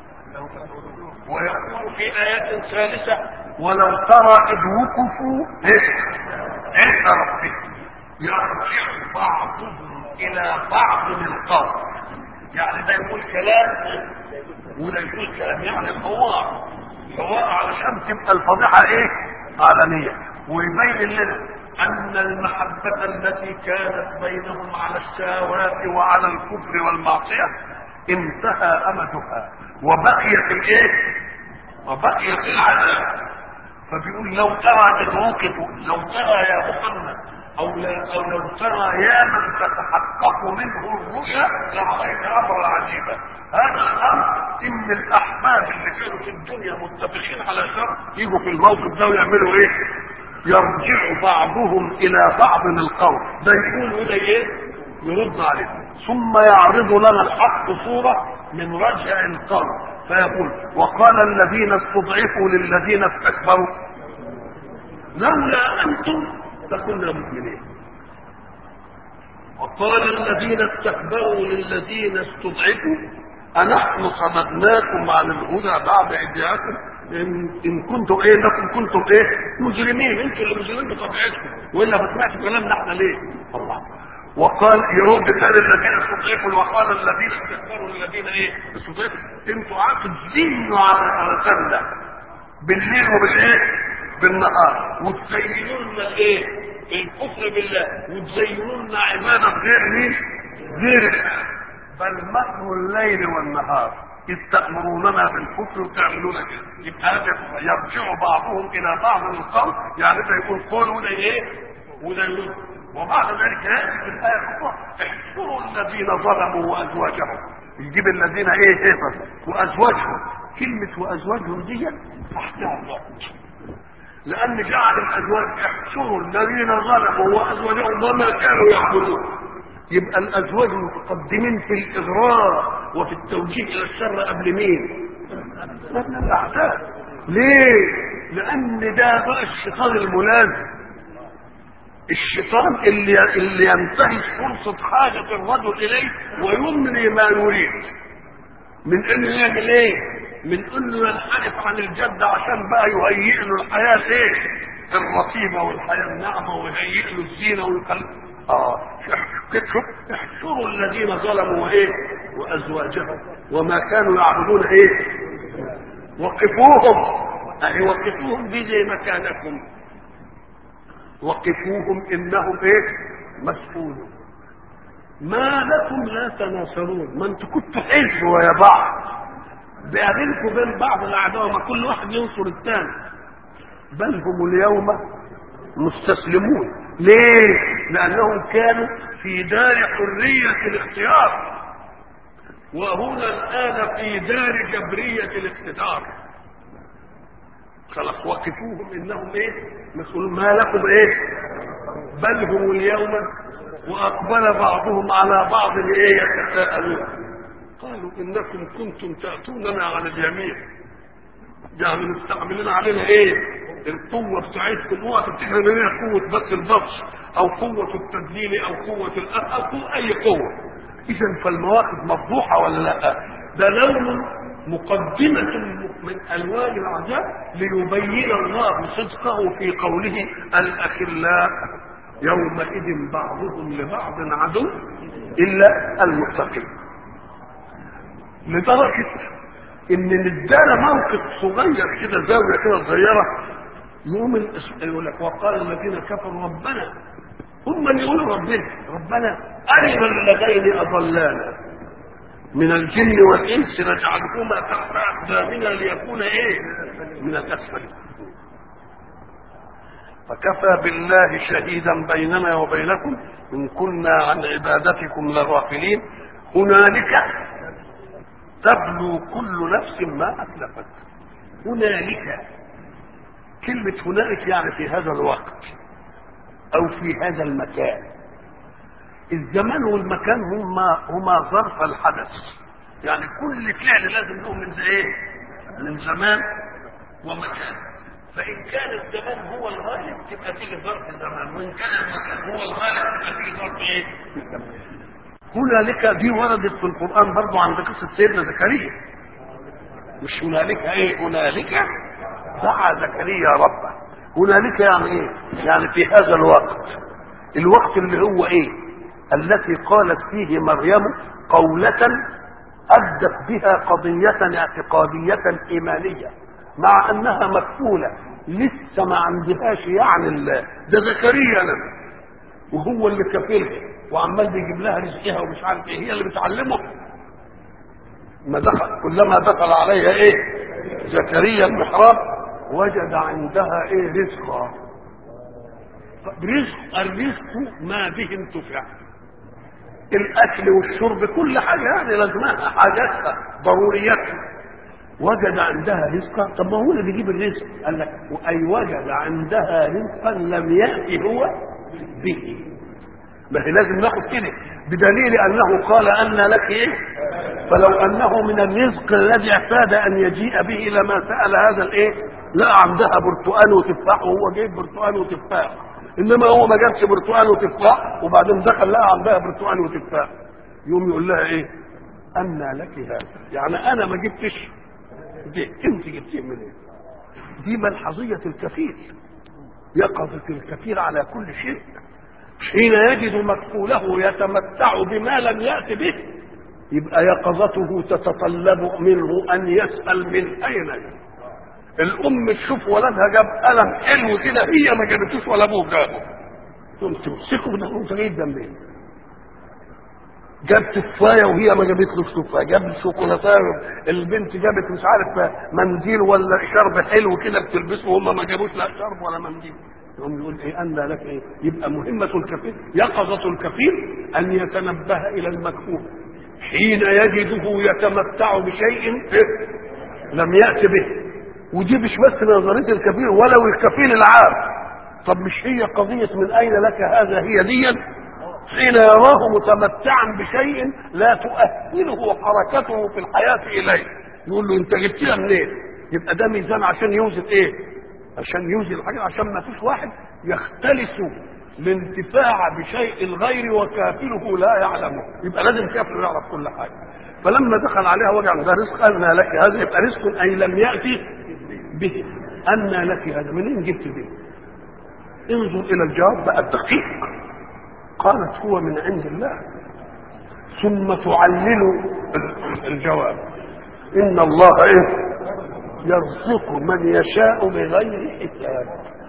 ويقول في آيات ثالثة ولو ترى إذ وقفوا عند ربهم يرجع بعضهم إلى بعض القول. يعني ده يقول كلام وده يقول كلام، يعني حوار علشان تبقى الفضيحة إيه؟ علنية، ويبين لنا أن المحبة التي كانت بينهم على الشهوات وعلى الكفر والمعصية انتهى أمدها وبقيت الإيه؟ وبقيت العذاب. فبيقول لو ترى تتوقفوا، لو ترى يا محمد أو لو ترى يا من تتحقق منه الرؤيا لرأيت أمرا عجيبا. هذا الأمر إن الأحباب اللي كانوا في الدنيا متفقين على شر يجوا في الموقف ده ويعملوا إيه؟ يرجع بعضهم الى بعض القول. ده يقول وده ايه؟ يرد عليه. ثم يعرض لنا الحق صورة من رجع القول فيقول وقال الذين استضعفوا للذين استكبروا لولا انتم لكنا مؤمنين. وقال الذين استكبروا للذين استضعفوا أنحن صددناكم عن الهدى بعد إذ إن كنتم إيه لكم كنتم إيه مجرمين. أنتم اللي مجرمين بطبيعتكم، وإلا ما سمعتوا كلامنا إحنا ليه؟ الله. وقال يرد ثاني الذين استضعفوا وقال الذين استكبروا للذين ايه استضعفوا انتوا عاقدين على الخندق بالليل وبالايه بالنهار، وتزينون الايه الكفر بالله، وتزينون عباده غير مين غير الله. بل مكر الليل والنهار إذ تأمروننا بالكفر وتعملون كده. يبقى يرجع بعضهم الى بعض القول، يعني ده يقول قول وده ايه وده يقول. وبعد ذلك هذه الآية الأخرى احشروا الذين ظلموا وأزواجهم، يجيب الذين ايه وأزواجهم. كلمة وأزواجهم دي تحتها الضغط، لأن جعل الأزواج احشروا الذين ظلموا وأزواجهم وما كانوا يعبدون. يبقى الأزواج متقدمين في الإغراء وفي التوجيه إلى الشر قبل مين؟ قبل الأعداء. ليه؟ لأن ده بقى الشيطان الملازم، الشيطان اللي ينتهز فرصة حاجة الرجل إليه ويمري ما يريد من انه يعمل ايه؟ من انه ينحرف عن الجد عشان بقى يهيئ له الحياة ايه الرطيبة والحياة الناعمة، ويهيئ له الزينة والقلب. احشروا الذين ظلموا ايه وازواجهم وما كانوا يعبدون ايه وقفوهم. يعني وقفوهم دي زي مكانكم، وقفوهم انهم ايه مسؤولون. ما لكم لا تناصرون؟ ما انتوا كنتوا حزب ويا بعض، بينكم بين بعض الاعداء وما كل واحد ينصر الثاني، بل هم اليوم مستسلمون. ليه؟ لانهم كانوا في دار حرية الاختيار، وهنا الان في دار جبرية الاقتدار. خلاص وقفوهم انهم ايه مسؤولون. ما لكم ايه بل هم اليوم، واقبل بعضهم على بعض ايه يتساءلون. قالوا انكم كنتم تاتوننا على اليمين، يعني مستعملين علينا ايه القوه بتاعتكم. اوعى تفتكروا ان هي قوه بس البطش او قوه التدليل او قوه او قوة اي قوه. اذا فالمواقف مفضوحه ولا لا؟ ده لون مقدمة من ألوان العذاب ليبين الله صدقه في قوله الأخلاء يومئذ بعضهم لبعض عدو إلا المتقين. لدرجة إن ندانا موقف صغير كده، زاوية كده صغيرة، يقول لك وقال الذين كفروا ربنا، هم اللي يقولوا ربنا أرنا اللذين أضلانا من الجن والإنس نجعلهما تحت أقدامنا ليكون إيه من الأسفل. فكفى بالله شهيدا بيننا وبينكم إن كنا عن عبادتكم لغافلين هنالك تبلو كل نفس ما أسلفت. هنالك، كلمة هنالك يعني في هذا الوقت أو في هذا المكان. الزمان والمكان هما ظرف الحدث، يعني كل فعل لازم له من ايه من زمان ومكان. فإن كان الزمان هو الغالب تبقى تيجي ظرف الزمان، وإن كان المكان هو الغالب تبقى تيجي ظرف ايه هنالك. دي وردت في القرآن برضو عند قصة سيدنا زكريا. مش هنالك ايه هنالك دعا زكريا ربه. هنالك يعني ايه يعني في هذا الوقت اللي هو ايه التي قالت فيه مريم قولة أدت بها قضية اعتقادية إيمانية، مع أنها مكفولة لسه ما عندهاش يعني ده زكريا وهو اللي كفلها وعمال بيجيب لها رزقها ومش عارف ايه، هي اللي بتعلمه. ما دخل كلما دخل عليها ايه زكريا المحراب وجد عندها ايه رزقا. الرزق ما به انتفع، الاكل والشرب كل حاجه يعني لازمها حاجاتها ضرورياتها. وجد عندها رزقا. طب ما هو اللي بيجيب الرزق، قال لك اي وجد عندها رزقا لم ياتي هو به. ما هي لازم ناخد كده بدليل انه قال ان لك ايه، فلو انه من الرزق الذي اعتاد ان يجيء به لما سال هذا الايه لا عندها برتقال وتفاح وهو جايب برتقال وتفاح، انما هو ما جابش برتقال وتفاح وبعدين دخل لها عندها برتقال وتفاح. يوم يقول لها ايه ان لك هذا، يعني انا ما جبتش دي، انت جبتيه منين؟ دي ملحظيه الكفيل، يقظه الكفيل على كل شيء. حين يجد مكفوله يتمتع بما لم يأت به يبقى يقظته تتطلب منه أن يسأل من أين جاء. الأم تشوف ولدها جاب قلم حلو كده هي ما جابتوش ولا أبوه جابه، تقوم تمسكه ده وأنت جايب ده منين؟ جاب تفايه وهي ما جابتلوش تفايه، جاب شوكولاته البنت جابت مش عارف منديل ولا شرب حلو كده بتلبسه وهم ما جابوش لا شرب ولا منديل. يقوم يقول ايه ان لك ايه؟ يبقى مهمه الكفيل يقظه الكفيل ان يتنبه الى المكفول حين يجده يتمتع بشيء لم يأت به. ودي مش بس نظريه الكفيل ولو الكفيل العام. طب مش هي قضيه من اين لك هذا هي ديا؟ حين يراه متمتعا بشيء لا تؤهله حركته في الحياة إليه يقول له انت جبتها منين؟ يبقى ده ميزان عشان يوزن ايه؟ عشان يوزن الحاجة، عشان ما فيش واحد يختلس الانتفاع بشيء الغير وكافله لا يعلمه، يبقى لازم كافله يعرف كل حاجة. فلما دخل عليها وجع ده رزق أن لك هذا، يبقى رزق أي لم يأتي به. أن لك هذا منين جبت به؟ انظر إلى الجواب بقى الدقيق. قالت هو من عند الله. ثم تعلل الجواب ان الله ايه؟ يرزق من يشاء بغير حساب.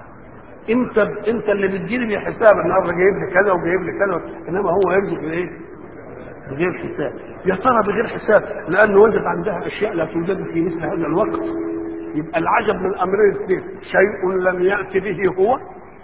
انت اللي بتجيلي بحساب النهارده جايب لي كذا وجايب لي كذا، انما هو يرزق بايه؟ بغير حساب. يا ترى بغير حساب لانه وجد عندها اشياء لا توجد في مثل هذا الوقت. يبقى العجب من امرين اثنين، شيء لم يأت به هو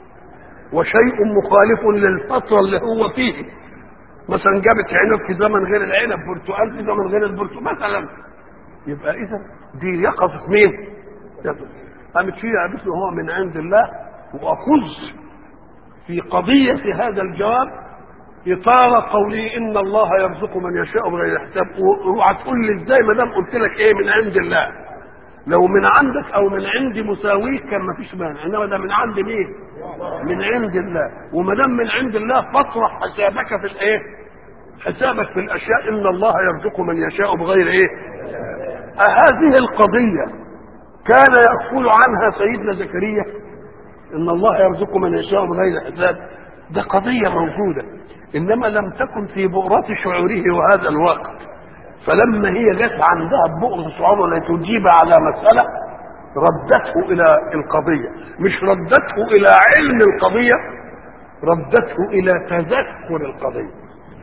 وشيء مخالف للفترة اللي هو فيه. مثلا جابت عنب في زمن غير العنب، برتقال في زمن غير البرتقال مثلا. يبقى اذا دي يقظة مين؟ قامت فيها قالت له هو من عند الله. واخذ في قضية هذا الجواب اطار قولي ان الله يرزق من يشاء بغير حساب. اوعى تقول لي ازاي ما دام قلت لك ايه من عند الله. لو من عندك او من عند مساويك كان ما فيش مانع، انما ده من عند مين؟ من عند الله. وما دام من عند الله فاطرح حسابك في الايه؟ حسابك في الاشياء ان الله يرزق من يشاء بغير ايه؟ هذه القضيه كان يغفل عنها سيدنا زكريا ان الله يرزق من يشاء بغير حساب. ده قضيه موجوده انما لم تكن في بؤرة شعوره وهذا الوقت. فلما هي جت عندها بؤرة شعوره لتجيب على مسألة ردته إلى القضية، مش ردته إلى علم القضية، ردته إلى تذكر القضية.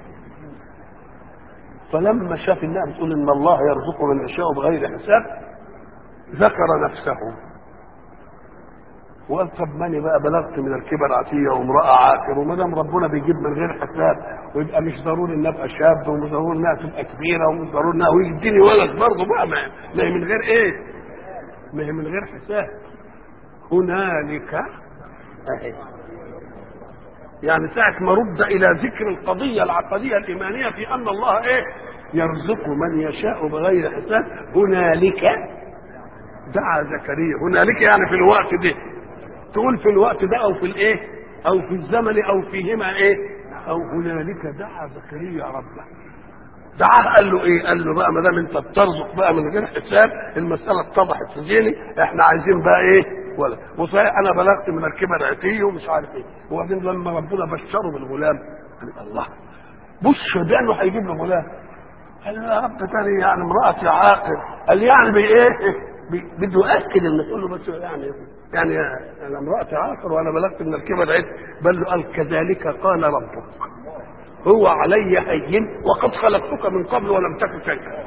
فلما شاف الناس بتقول إن الله يرزق من يشاء بغير حساب ذكر نفسه وقال طب ماني بقى بلغت من الكبر عتيه وامراه عاقر، وما دام ربنا بيجيب من غير حساب ويبقى مش ضروري ان ابقى شاب ومش ضروري انها تبقى كبيره ومش ضروري انها ويديني ولد برضه بقى ما هي من غير ايه؟ ما هي من غير حساب. هنالك يعني ساعة ما رد إلى ذكر القضية العقدية الإيمانية في أن الله إيه؟ يرزق من يشاء بغير حساب. هنالك دعا زكريا. هنالك يعني في الوقت ده، تقول في الوقت ده أو في الإيه؟ أو في الزمن أو فيهما إيه؟ أو هنالك دعا زكريا ربه. دعاه قال له ايه؟ قال له بقى ما دام انت بترزق بقى من غير حساب المساله اتضحت في ذهني، احنا عايزين بقى ايه؟ ولا وصحيح انا بلغت من الكبر عتيه ومش عارف ايه. وبعدين لما ربنا بشره بالغلام قال الله بشر بانه هيجيب له غلام. قال له يا رب تاني يعني امراتي عاقر. قال يعني بايه؟ بده ياكد ان تقول له بس يعني انا امراتي عاقر وانا بلغت من الكبر عتيه. بل له قال كذلك قال ربك هو علي هين وقد خلقتك من قبل ولم تكن شيئا.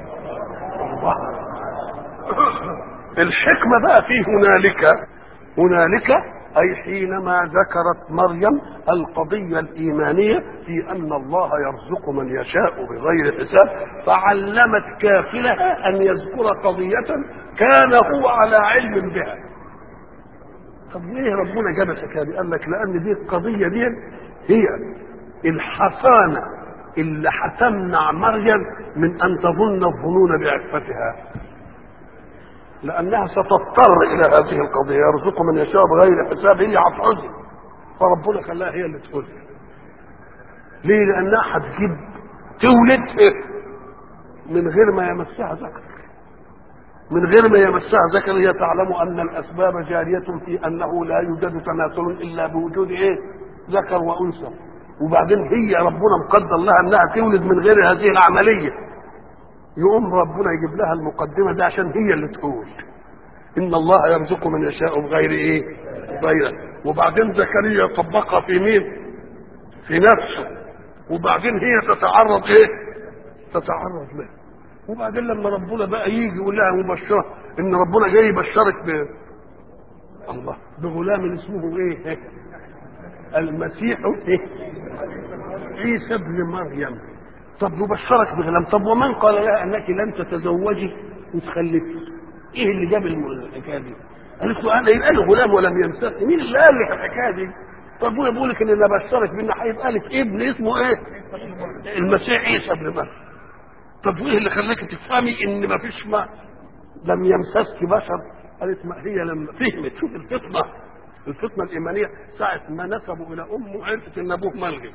الحكمة بقى في هنالك أي حينما ذكرت مريم القضية الإيمانية في أن الله يرزق من يشاء بغير حساب فعلمت كافلها أن يذكر قضية كان هو على علم بها. طب ليه ربنا جاب الحكاية؟ قال لك لأن دي القضية دي هي الحصانة اللي هتمنع مريم من أن تظن الظنون بعفتها، لأنها ستضطر إلى هذه القضية يرزق من يشاء بغير حساب. هي هتحزن فربنا خلاها هي اللي تحزن. ليه؟ لأنها هتجيب تولد من غير ما يمسها ذكر. من غير ما يمسها ذكر هي تعلم أن الأسباب جارية في أنه لا يوجد تناسل إلا بوجود إيه؟ ذكر وأنثى. وبعدين هي ربنا مقدر لها انها تولد من غير هذه العمليه، يقوم ربنا يجيب لها المقدمه دي عشان هي اللي تقول ان الله يرزق من يشاء بغير ايه؟ غيره. وبعدين زكريا طبقها في مين؟ في نفسه، وبعدين هي تتعرض ايه؟ تتعرض له. وبعدين لما ربنا بقى يجي يقول لها مبشره ان ربنا جاي يبشرك الله بغلام اسمه ايه؟ المسيح ايه؟ عيسى ابن مريم. طب نبشرك بغلام، طب ومن قال لها انك لن تتزوجي وتخلفي؟ ايه اللي جاب الحكايه دي؟ قالت له انا يبقى لي غلام ولم يمسسني، مين اللي قال لك الحكايه دي؟ طب ابويا بيقول لك ان انا بشرك بان هيبقى لك ابن اسمه ايه؟ المسيح عيسى ابن مريم. طب وايه اللي خلاك تفهمي ان ما فيش ما لم يمسسك بشر؟ قالت ما هي لما فهمت، شوف الفطنه الايمانيه، ساعه ما نسبوا الى امه عرفت ان ابوه ملغي.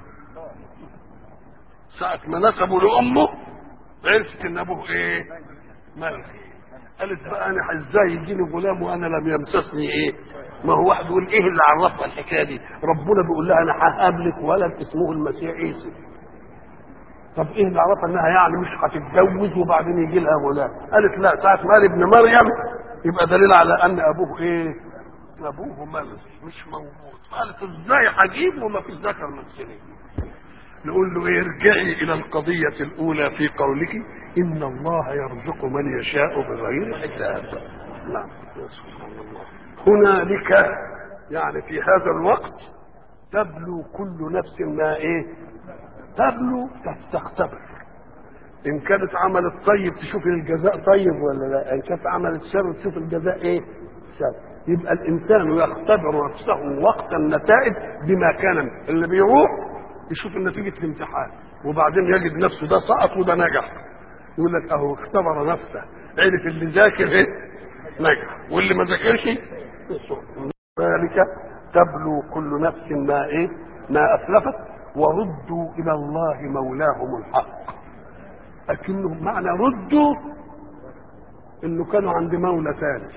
ساعه ما نسبوا لامه عرفت ان ابوه ايه؟ ملغي. قالت بقى انا ازاي يجيني غلام وانا لم يمسسني ايه؟ ما هو واحد يقول ايه اللي عرفها الحكايه دي؟ ربنا بيقول لها انا ههب لك ولد اسمه المسيح عيسى. طب ايه اللي عرفها انها يعني مش هتتجوز وبعدين يجي لها غلام؟ قالت لا، ساعه ما قال ابن مريم يبقى دليل على ان ابوه ايه؟ ابوه ملغي مش موجود. قالت ازاي هجيب وما فيش ذكر من سنين؟ نقول له ايه؟ ارجعي الى القضيه الاولى في قولك ان الله يرزق من يشاء بغير حساب. نعم سبحان الله. هنالك يعني في هذا الوقت تبلو كل نفس ما ايه؟ تبلو تستختبر. ان كانت عملت طيب تشوف الجزاء طيب ولا لا، ان كانت عملت شر تشوف الجزاء ايه؟ شر. يبقى الانسان يختبر نفسه وقت النتائج بما كان. اللي بيروح يشوف نتيجه الامتحان وبعدين يجد نفسه ده سقط وده نجح، يقول لك اهو اختبر نفسه، عرف اللي ذاكر ايه؟ نجح، واللي ما ذاكرش ذلك تبلو كل نفس ما ايه؟ ما اسلفت وردوا الى الله مولاهم الحق. لكنهم معنى ردوا انه كانوا عند مولى ثاني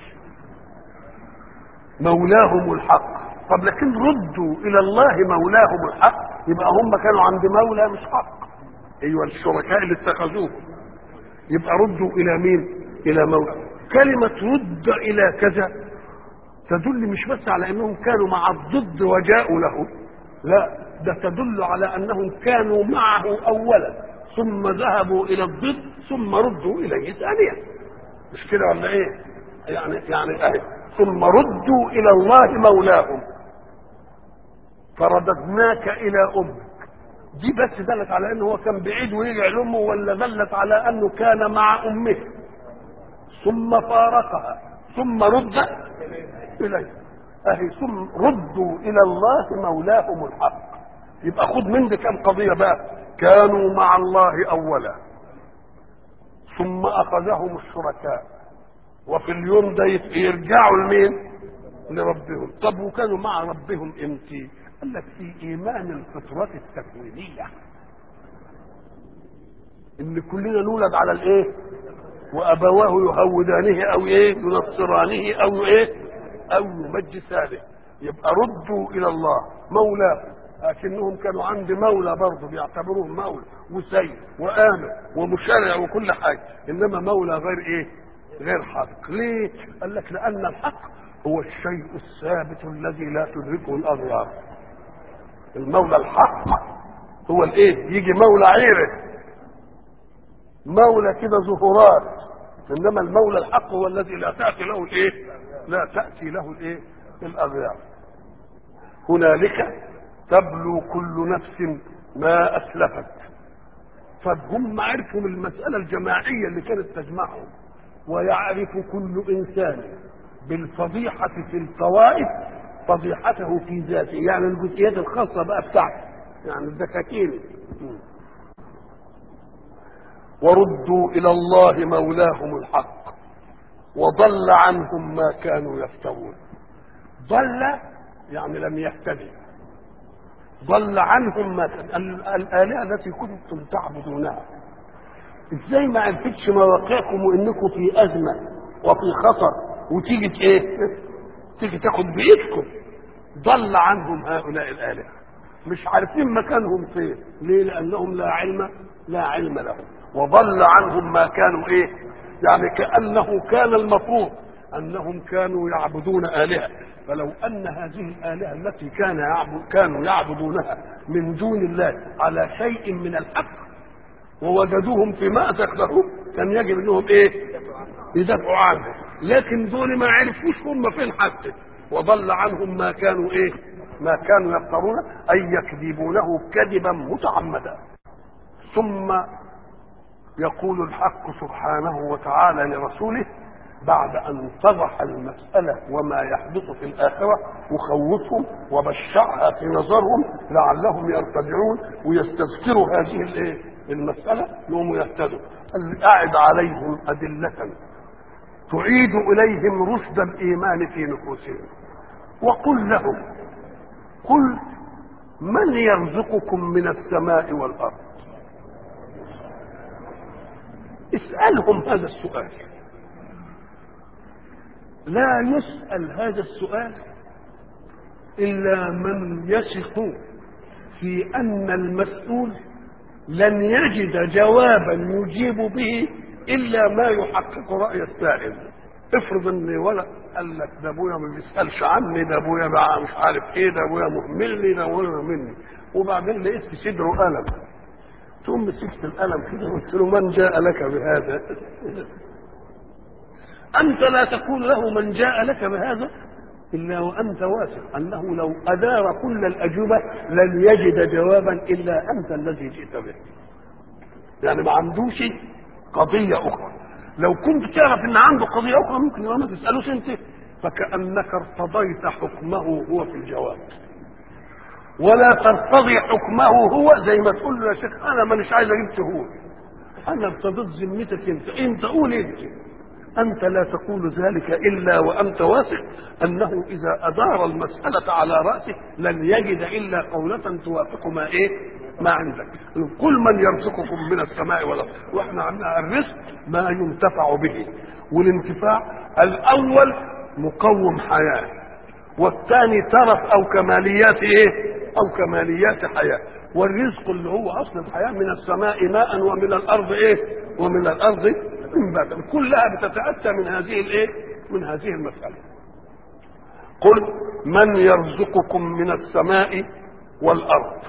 مولاهم الحق. طب لكن ردوا الى الله مولاهم الحق يبقى هم كانوا عند مولى مش حق. ايوه الشركاء اللي اتخذوه يبقى ردوا الى مين؟ الى مولى. كلمه رد الى كذا تدل مش بس على انهم كانوا مع الضد وجاءوا له، لا، ده تدل على انهم كانوا معه اولا ثم ذهبوا الى الضد ثم ردوا اليه ثانيا. مش كده ولا ايه؟ يعني اهي ثم ردوا الى الله مولاهم فرددناك الى امك. دي بس دلت على انه هو كان بعيد ويرجع لامه، ولا دلت على انه كان مع امه ثم فارقها ثم رد اليه؟ اهي ثم ردوا الى الله مولاهم الحق. يبقى خد من دي كم قضيه بقى؟ كانوا مع الله اولا ثم اخذهم الشركاء وفي اليوم ده يرجعوا لمين؟ لربهم. طب وكانوا مع ربهم امتى؟ قال لك في ايمان الفطره التكوينيه ان كلنا نولد على الايه؟ وابواه يهودانه او ايه؟ ينصرانه او ايه؟ او يمجسانه. يبقى ردوا الى الله مولاه، لكنهم كانوا عند مولى برضه بيعتبروه مولى وسيد وامن ومشرع وكل حاجه، انما مولى غير ايه؟ غير حق. ليه؟ قال لك لان الحق هو الشيء الثابت الذي لا تدركه الاغيار. المولى الحق هو الايه؟ يجي مولى عيره، مولى كده ظهورات، انما المولى الحق هو الذي لا تاتي له الايه؟ لا تاتي له الايه؟ الاغيار. هنالك تبلو كل نفس ما اسلفت. فهم عرفوا من المساله الجماعيه اللي كانت تجمعهم، ويعرف كل انسان بالفضيحه في الطوائف فضيحته في ذاته، يعني الجزئيات الخاصه بقى بتاعته، يعني الدكاكين. وردوا الى الله مولاهم الحق وضل عنهم ما كانوا يفترون. ضل يعني لم يهتدي، ضل عنهم ما الآلهة التي كنتم تعبدونها. ازاي ما عرفتش مواقعكم وانكم في ازمه وفي خطر وتيجي ايه؟ تيجي تاخد بايدكم. ضل عنهم هؤلاء الآلهة مش عارفين مكانهم فين. ليه؟ لانهم لا علم لهم، وضل عنهم ما كانوا ايه. يعني كانه كان المفروض انهم كانوا يعبدون الهه، فلو ان هذه الالهه التي كانوا يعبدونها من دون الله على شيء من الحق ووجدوهم في مأزق لهم، كان يجب انهم ايه؟ يدافعوا عنه. لكن دول ما عرفوش هم فين حتى، وضل عنهم ما كانوا ايه؟ ما كانوا يفترون، اي يكذبونه كذبا متعمدا. ثم يقول الحق سبحانه وتعالى لرسوله بعد ان اتضح المسألة وما يحدث في الآخرة، وخوفهم وبشعها في نظرهم لعلهم يرتدعون ويستذكروا هذه المسألة يوم يهتدوا. أعد عليهم أدلة تعيد إليهم رشد الإيمان في نفوسهم، وقل لهم: قل من يرزقكم من السماء والأرض. اسألهم هذا السؤال. لا يسأل هذا السؤال إلا من يثق في أن المسؤول لن يجد جوابا يجيب به إلا ما يحقق رأي السائل. افرض ان ولد قال لك ده ابويا ما بيسألش عني، ده ابويا بقى مش عارف ايه، ده ابويا مهملني، ده ابويا مني، وبعدين لقيت في صدره قلم، تقوم مسكت القلم كده وقلت له: من جاء لك بهذا؟ أنت لا تقول له من جاء لك بهذا إلا وأنت واثق أنه لو أدار كل الأجوبة لن يجد جوابا إلا أنت الذي جئت به. يعني ما عندوش قضية أخرى. لو كنت تعرف أن عنده قضية أخرى ممكن ما تسألوش أنت، فكأنك ارتضيت حكمه هو في الجواب، ولا ترتضي حكمه هو زي ما تقول له: يا شيخ أنا مانيش عايز أجيب شهود، أنا ارتضيت ذمتك أنت قول أنت لا تقول ذلك إلا وأنت واثق أنه إذا أدار المسألة على رأسه لن يجد إلا قولة توافق ما عندك. قل من يرزقكم من السماء والأرض. وإحنا عندنا الرزق ما ينتفع به، والانتفاع الأول مقوم حياة، والثاني ترف أو كماليات أو كماليات حياة. والرزق اللي هو أصل الحياة من السماء ماء ومن الأرض ومن الأرض انباتا، كلها بتتأتى من من هذه المسألة. قل من يرزقكم من السماء والأرض.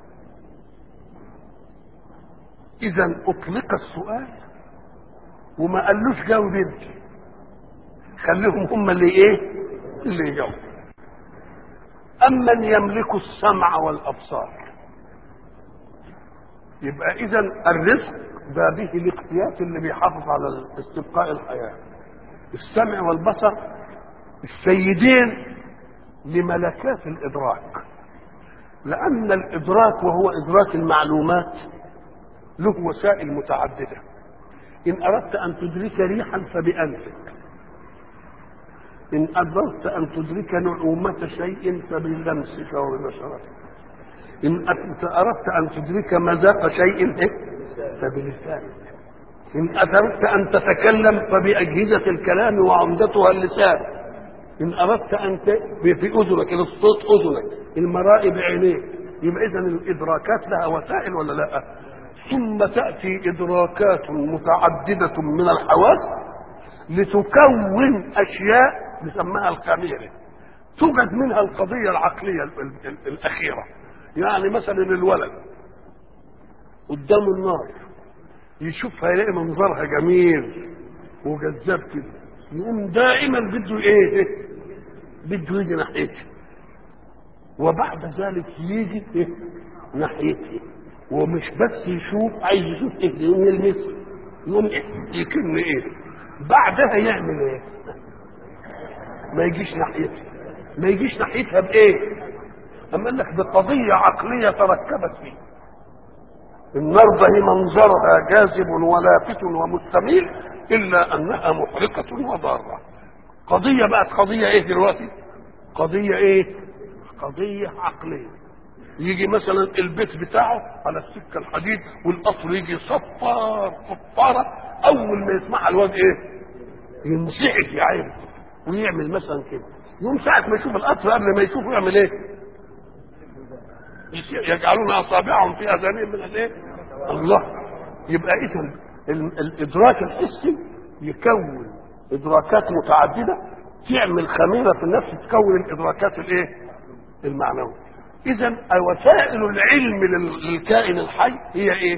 إذا أطلق السؤال وما قالوش جاوب انت، خليهم هم اللي يجاوب. أمن يملك السمع والأبصار. يبقى إذا الرزق ده به الاقتيات اللي بيحافظ على استبقاء الحياة. السمع والبصر السيدين لملكات الإدراك، لأن الإدراك وهو إدراك المعلومات له وسائل متعددة. إن أردت أن تدرك ريحا فبأنفك، إن أردت أن تدرك نعومة شيء فبلمسك وببشرتك، إن أردت أن تدرك مذاق شيء فبلسانك، إن أردت أن تتكلم فبأجهزة الكلام وعمدتها اللسان، إن أردت أن في أذنك الصوت أذنك، المرائي بعينيك. يبقى إذن الإدراكات لها وسائل ولا لا؟ ثم تأتي إدراكات متعددة من الحواس لتكون أشياء نسميها الخميرة، توجد منها القضية العقلية الأخيرة. يعني مثلا الولد قدام النار يشوفها يلاقي منظرها جميل وجذاب كده، يقوم دائما بده بده يجي ناحيتها، وبعد ذلك يجي ناحيتها، ومش بس يشوف، عايز يشوف يقوم يلمسها، يقوم يكن بعدها يعمل ما يجيش ناحيتها. ما يجيش ناحيتها اما قال لك بقضيه عقليه تركبت فيه. النار ده منظرها جاذب ولافت ومستميل الا انها محرقه وضاره. قضيه بقت قضيه دلوقتي؟ قضيه عقليه. يجي مثلا البيت بتاعه على السكه الحديد والقطر يجي صفاره، اول ما يسمعها الواد ينزعج يا عيني ويعمل مثلا كده. يوم ساعه ما يشوف القطر قبل ما يشوفه يعمل يجعلون اصابعهم في اذانهم من الايه؟ الله. يبقى اذا الادراك الحسي يكون ادراكات متعدده تعمل خميره في النفس تكون الادراكات الايه؟ المعنويه. اذا وسائل العلم للكائن الحي هي ايه؟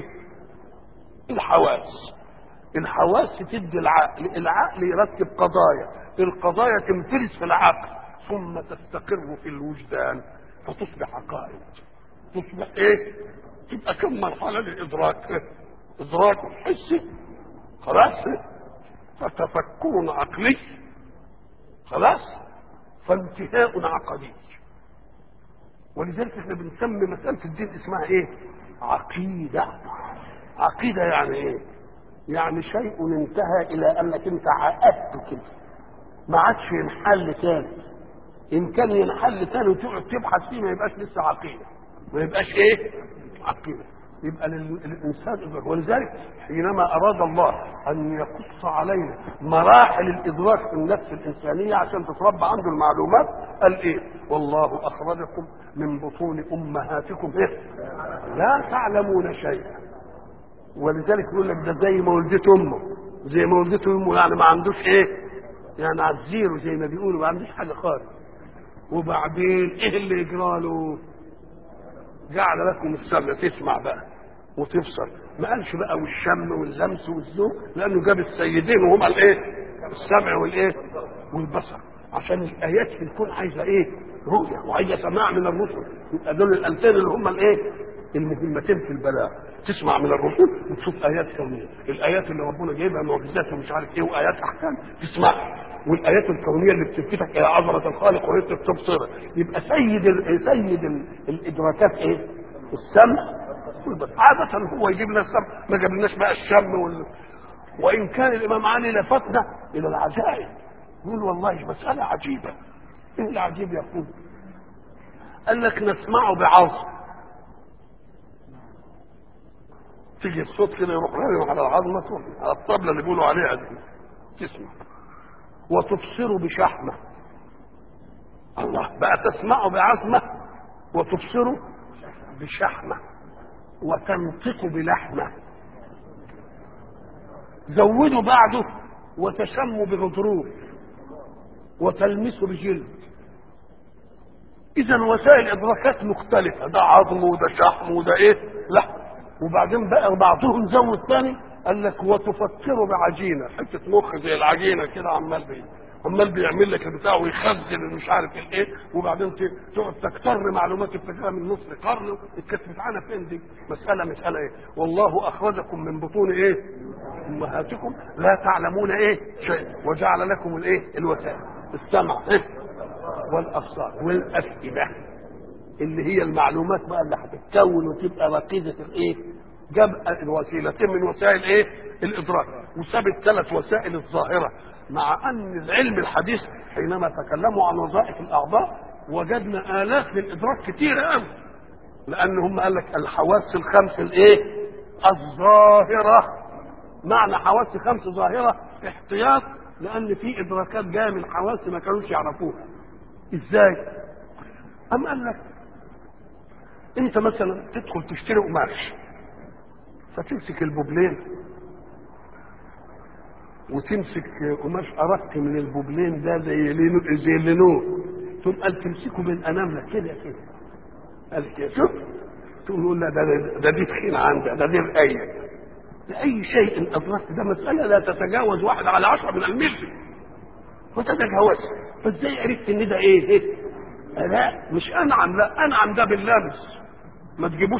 الحواس. الحواس تدي العقل يرتب قضايا، القضايا تنفرز في العقل ثم تستقر في الوجدان فتصبح عقائد. تصبح ايه؟ تبقى كم مرحله للادراك؟ ادراك حسي خلاص، فتفكر عقلي خلاص، فانتهاء عقدي. ولذلك احنا بنسمي مساله الدين اسمها ايه؟ عقيده. عقيده يعني ايه؟ يعني شيء انتهى الى انك انت عقدت كده ما عادش ينحل تاني. ان كان ينحل تاني وتقعد تبحث فيه ما يبقاش لسه عقيده، ما يبقاش ايه؟ عقيده. يبقى للانسان. ولذلك حينما اراد الله ان يقص علينا مراحل الادراك في النفس الانسانيه عشان تتربى عنده المعلومات قال ايه؟ والله اخرجكم من بطون امهاتكم ايه؟ لا تعلمون شيئا. ولذلك يقول لك ده زي ما ولدته امه، زي ما ولدته امه يعني ما عندوش ايه؟ يعني على الزيرو زي ما بيقولوا ما عندوش حاجه خالص. وبعدين ايه اللي يجرى له؟ جعل لكم السمع، تسمع بقى وتبصر. ما قالش بقى والشم واللمس والذوق، لانه جاب السيدين وهما الايه؟ السمع والايه؟ والبصر. عشان الايات في الكون عايزه ايه؟ رؤيه وعايزه سماع من الرسل. يبقى دول الالتين اللي هما الايه؟ المهمتين في البلاغ. تسمع من الرسل وتشوف ايات كونيه، الايات اللي ربنا جايبها معجزات ومش عارف ايه وايات احكام تسمعها، والايات الكونيه اللي بتلفتك الى عظمه الخالق وهي تبصرها. يبقى سيد الادراكات ايه؟ السمع والبصر. عاده هو يجيب لنا السمع، ما جابلناش بقى الشم وان كان الامام علي لفتنا الى العجائب. يقول والله مساله عجيبه. ايه العجيب يا اخوي؟ قال لك نسمعه بعظم، تيجي الصوت كده يروح رامي على العظمه على الطبله اللي بيقولوا عليها دي تسمع، وتبصر بشحمه. الله بقى تسمعه بعظمه وتبصره بشحمه وتنطق بلحمه. زودوا بعده وتشم بغضروف وتلمس بجلد. اذا وسائل ادراكات مختلفه، ده عظم وده شحم وده ايه؟ لحم. وبعدين بقى بعضهم زود ثاني قال لك وتفكر بعجينه، حته مخ زي العجينه كده عمال بيعمل لك البتاع ويخزن مش عارف الايه، وبعدين تقعد تكتر معلومات تفتكرها من نصف قرن. الكتف بتاعنا فين دي؟ مساله ايه؟ والله اخرجكم من بطون ايه؟ امهاتكم لا تعلمون ايه؟ شيء، وجعل لكم الايه؟ الوسائل، السمع ايه؟ والابصار والافئده اللي هي المعلومات بقى اللي هتتكون وتبقى ركيزه الايه؟ جاب الوسيلتين من وسائل ايه؟ الادراك، وساب الثلاث وسائل الظاهره. مع ان العلم الحديث حينما تكلموا عن وظائف الاعضاء وجدنا الاف للادراك كتيره قوي، لان هم قال لك الحواس الخمس الايه؟ الظاهره. معنى حواس خمس ظاهره احتياط، لان في ادراكات جايه من الحواس ما كانوش يعرفوها. ازاي؟ أم قال لك انت مثلا تدخل تشتري قماش، فتمسك البوبلين وتمسك قماش ارق من البوبلين ده زي اللينون، تقوم قال تمسكه من اناملك كده قال كده شوف، تقول لا ده دي تخين عندك، ده دي رقيق. لأي شيء أدركت ده مسألة لا تتجاوز 1/10 من الملي، وتتجاوز. فازاي عرفت ان ده ايه؟ لا مش انعم، لا انعم ده باللمس. ما تجيبوش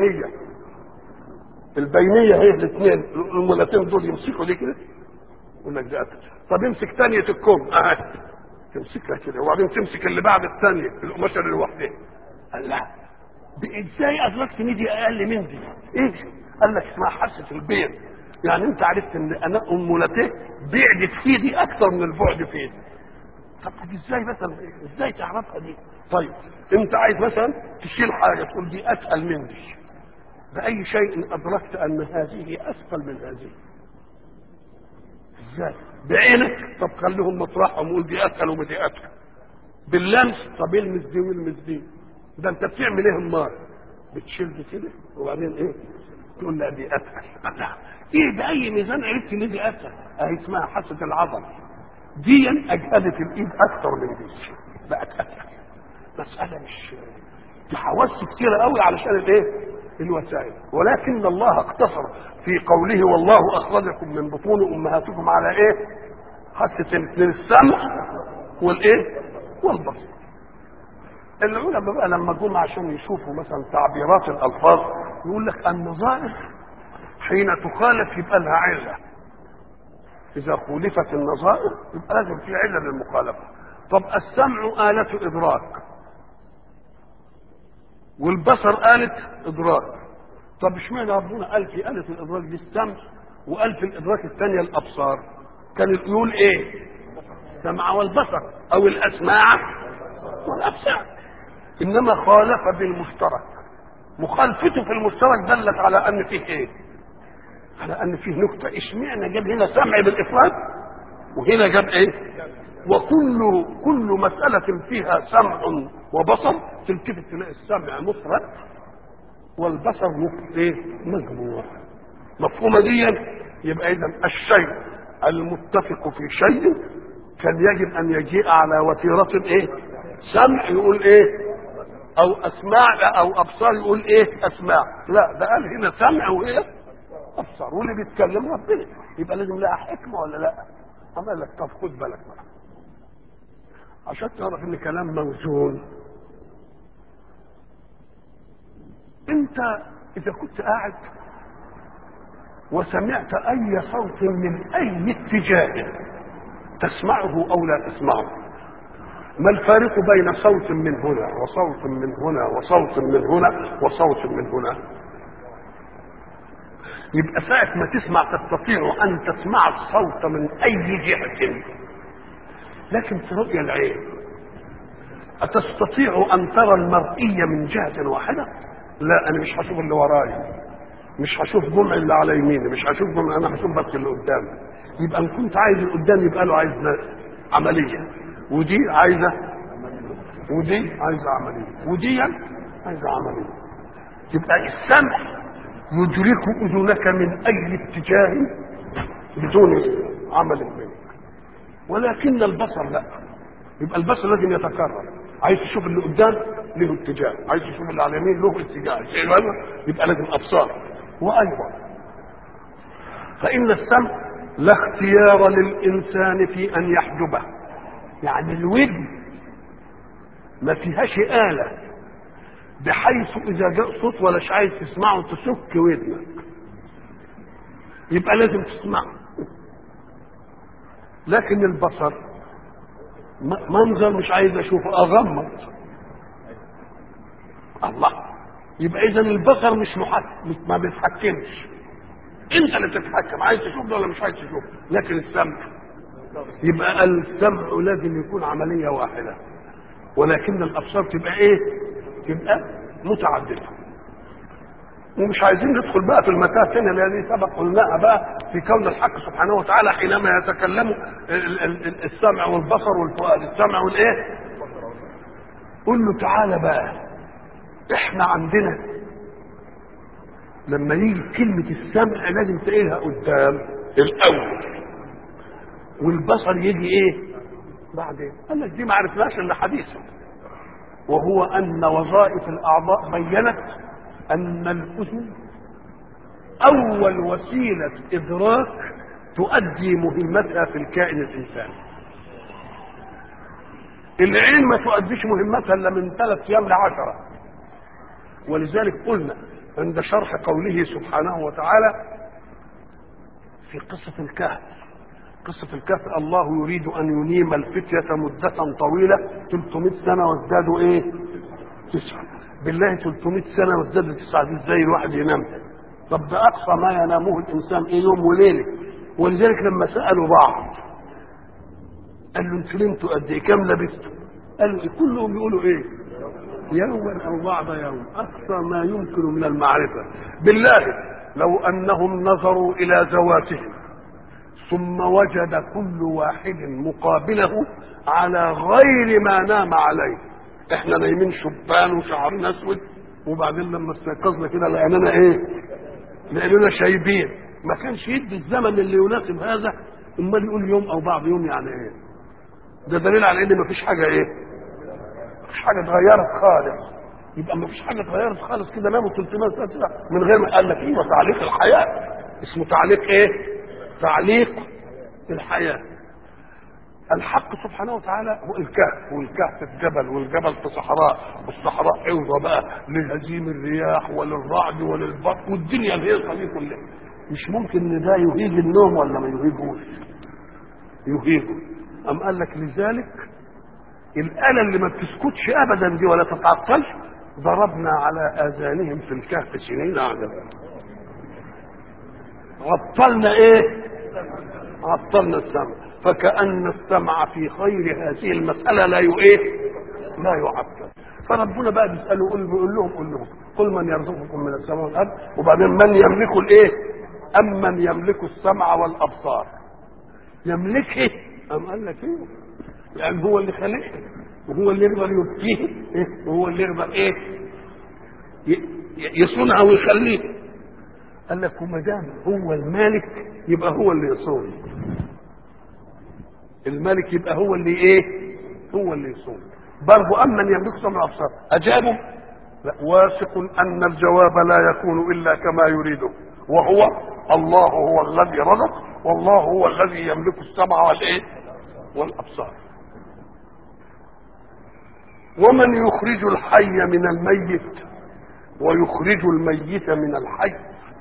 البينيه هي الاثنين المولتين دول يمسكوا دي كده يقول لك ده أكل. طب امسك ثانيه الكم تمسكها كده، وبعدين تمسك اللي بعد الثانيه القماشه اللي لوحدها. قال لا ازاي ادركت ان دي اقل من دي؟ ايه؟ قال لك اسمها حاسه البيع. يعني انت عرفت ان انا امولتين بعدت في دي اكثر من البعد في دي. طب ازاي مثلا ازاي تعرفها دي؟ طيب انت عايز مثلا تشيل حاجه تقول دي اثقل من دي، باي شيء ادركت ان هذه اثقل من هذه؟ ازاي؟ بعينك؟ طب خليهم مطرحهم وقول دي اثقل ودي اثقل. باللمس؟ طب المس دي والمس دي. ده انت بتعمل ايه النار؟ بتشد كده وبعدين ايه تقول لا دي اتقل. لا ايه باي ميزان عرفت ان دي اتقل؟ اهي اسمها حاسه العضل دي اجهدت الايد اكتر من دي بقت اتقل. مساله مش دي حواس كتيره قوي علشان الايه الوسائل. ولكن الله اقتصر في قوله والله اخرجكم من بطون امهاتكم على ايه؟ حاسه الاثنين السمع والايه والبصر. العلماء بقى لما جم عشان يشوفوا مثلا تعبيرات الالفاظ يقول لك النظائر حين تخالف يبقى لها عله. اذا خولفت النظائر يبقى لازم في عله للمخالفه. طب السمع آلة ادراك والبصر آلة ادراك. طب اشمعنى ربنا قال في آلة الادراك دي السمع وقال في الادراك الثانيه الابصار؟ كان يقول ايه؟ السمع والبصر او الاسماع والابصار. انما خالف بالمشترك. مخالفته في المشترك دلت على ان فيه ايه؟ على ان فيه نكته. اشمعنى جاب هنا سمع بالافراد وهنا جاب ايه؟ وكل مساله فيها سمع وبصر تلتفت تلاقي السمع مفرد والبصر ايه؟ مجموع. مفهومه دي؟ يبقى اذا الشيء المتفق في شيء كان يجب ان يجيء على وتيره ايه؟ سمع يقول ايه؟ او اسماع او ابصار يقول ايه؟ اسماع. لا ده قال هنا سمع وايه؟ ابصار. واللي بيتكلم ربنا يبقى لازم لها حكمه ولا لا؟ عمل لك طب خد بالك بقى عشان تعرف ان كلام موزون. انت اذا كنت قاعد وسمعت اي صوت من اي اتجاه تسمعه او لا تسمعه، ما الفارق بين صوت من هنا وصوت من هنا وصوت من هنا وصوت من هنا؟ يبقى ساعة ما تسمع تستطيع أن تسمع الصوت من أي جهة، لكن في رؤية العين أتستطيع أن ترى المرئية من جهة واحدة؟ لا، أنا مش هشوف اللي وراي، مش هشوف جمع اللي على يميني، مش هشوف جمع، أنا هشوف بس اللي قدامي. يبقى إن كنت عايز اللي قدامي يبقى له عايز عملية، ودي عايزة ودي عايزة عملية، ودي عايزة عملية. يبقى السمع يدرك أذنك من أي اتجاه بدون عمل منك، ولكن البصر لا. يبقى البصر لازم يتكرر. عايز تشوف اللي قدام له اتجاه، عايز تشوف اللي على اليمين له اتجاه، يبقى لازم أبصار. وأيضا فإن السمع لا اختيار للإنسان في أن يحجبه. يعني الودن ما فيهاش آلة بحيث إذا جاء صوت ولاش عايز تسمعه تسك ودنك، يبقى لازم تسمعه. لكن البصر منظر مش عايز أشوفه أغمض. الله، يبقى إذا البصر مش محكم، ما بيتحكمش، أنت اللي بتتحكم، عايز تشوف ده ولا مش عايز تشوف. لكن السمع، يبقى السمع لازم يكون عملية واحدة، ولكن الأبصار تبقى إيه؟ تبقى متعددة. ومش عايزين ندخل بقى في المتاهة الثانية التي سبق قلناها بقى في كون الحق سبحانه وتعالى حينما يتكلم السمع والبصر والفؤاد، السمع والايه؟ قل له تعالى بقى، احنا عندنا لما يجي كلمة السمع لازم تقيلها قدام الأول، والبصر يجي ايه؟ بعدين. قال لك دي ما عرفناش الا حديثا، وهو أن وظائف الأعضاء بيّنت أن الأذن أول وسيلة إدراك تؤدي مهمتها في الكائن الإنساني. العين ما تؤديش مهمتها إلا من 3 أيام ل10. ولذلك قلنا عند شرح قوله سبحانه وتعالى في قصة الكهف، قصة الكهف، الله يريد أن ينيم الفتية مدة طويلة 300 سنة وازدادوا إيه؟ 9. بالله 300 سنة وازدادوا 9 دي إزاي الواحد ينام؟ طب ده أقصى ما ينامه الإنسان إيه؟ يوم وليلة. ولذلك لما سألوا بعض قال له أنتوا نمتوا قد إيه؟ كم لبثتوا؟ قالوا إيه؟ كلهم بيقولوا إيه؟ يوما أو بعض يوم، أقصى ما يمكن من المعرفة. بالله لو أنهم نظروا إلى ذواتهم ثم وجد كل واحد مقابله على غير ما نام عليه، احنا نايمين شبان وشعرنا اسود وبعدين لما استيقظنا كده لقينانا ايه؟ لقينانا شايبين. ما كانش يدي الزمن اللي يناسب هذا، امال يقول يوم او بعض يوم يعني ايه؟ ده دليل على ان مفيش حاجه ايه؟ مفيش حاجه اتغيرت خالص. يبقى مفيش حاجه اتغيرت خالص كده ناموا 300 سنه من غير ما قال لك ايوه تعليق الحياه. اسمه تعليق ايه؟ تعليق الحياه. الحق سبحانه وتعالى هو الكهف، والكهف في جبل، والجبل في صحراء، والصحراء عوضة بقى لهزيم الرياح وللرعد وللبرق والدنيا الهيصة دي كلها. مش ممكن ان ده يهيج النوم ولا ما يهيجوش؟ يهيجه. أم قال لك لذلك الآلة اللي ما بتسكتش أبدا دي ولا تتعطلش ضربنا على آذانهم في الكهف سنين عددا. عطلنا ايه؟ عطلنا السمع، فكأن السمع في خير هذه المسألة لا لا يعطل. فربنا بقى بيسأله قول لهم قل من يرزقكم من السماء والأرض، وبعدين من يملك الايه؟ أم من يملك السمع والأبصار. يملكه؟ أم قال لك ايه؟ يعني هو اللي خلقه وهو اللي يقدر يبكيه وهو اللي يقدر ايه؟ يصونها ويخليه. قال لك وما دام هو المالك يبقى هو اللي يصون. الملك يبقى هو اللي ايه؟ هو اللي يصون. برضه امن يملك سمع الابصار اجابوا؟ لا، واثق ان الجواب لا يكون الا كما يريده، وهو الله هو الذي رزق، والله هو الذي يملك السمع والايه؟ والابصار. ومن يخرج الحي من الميت ويخرج الميت من الحي.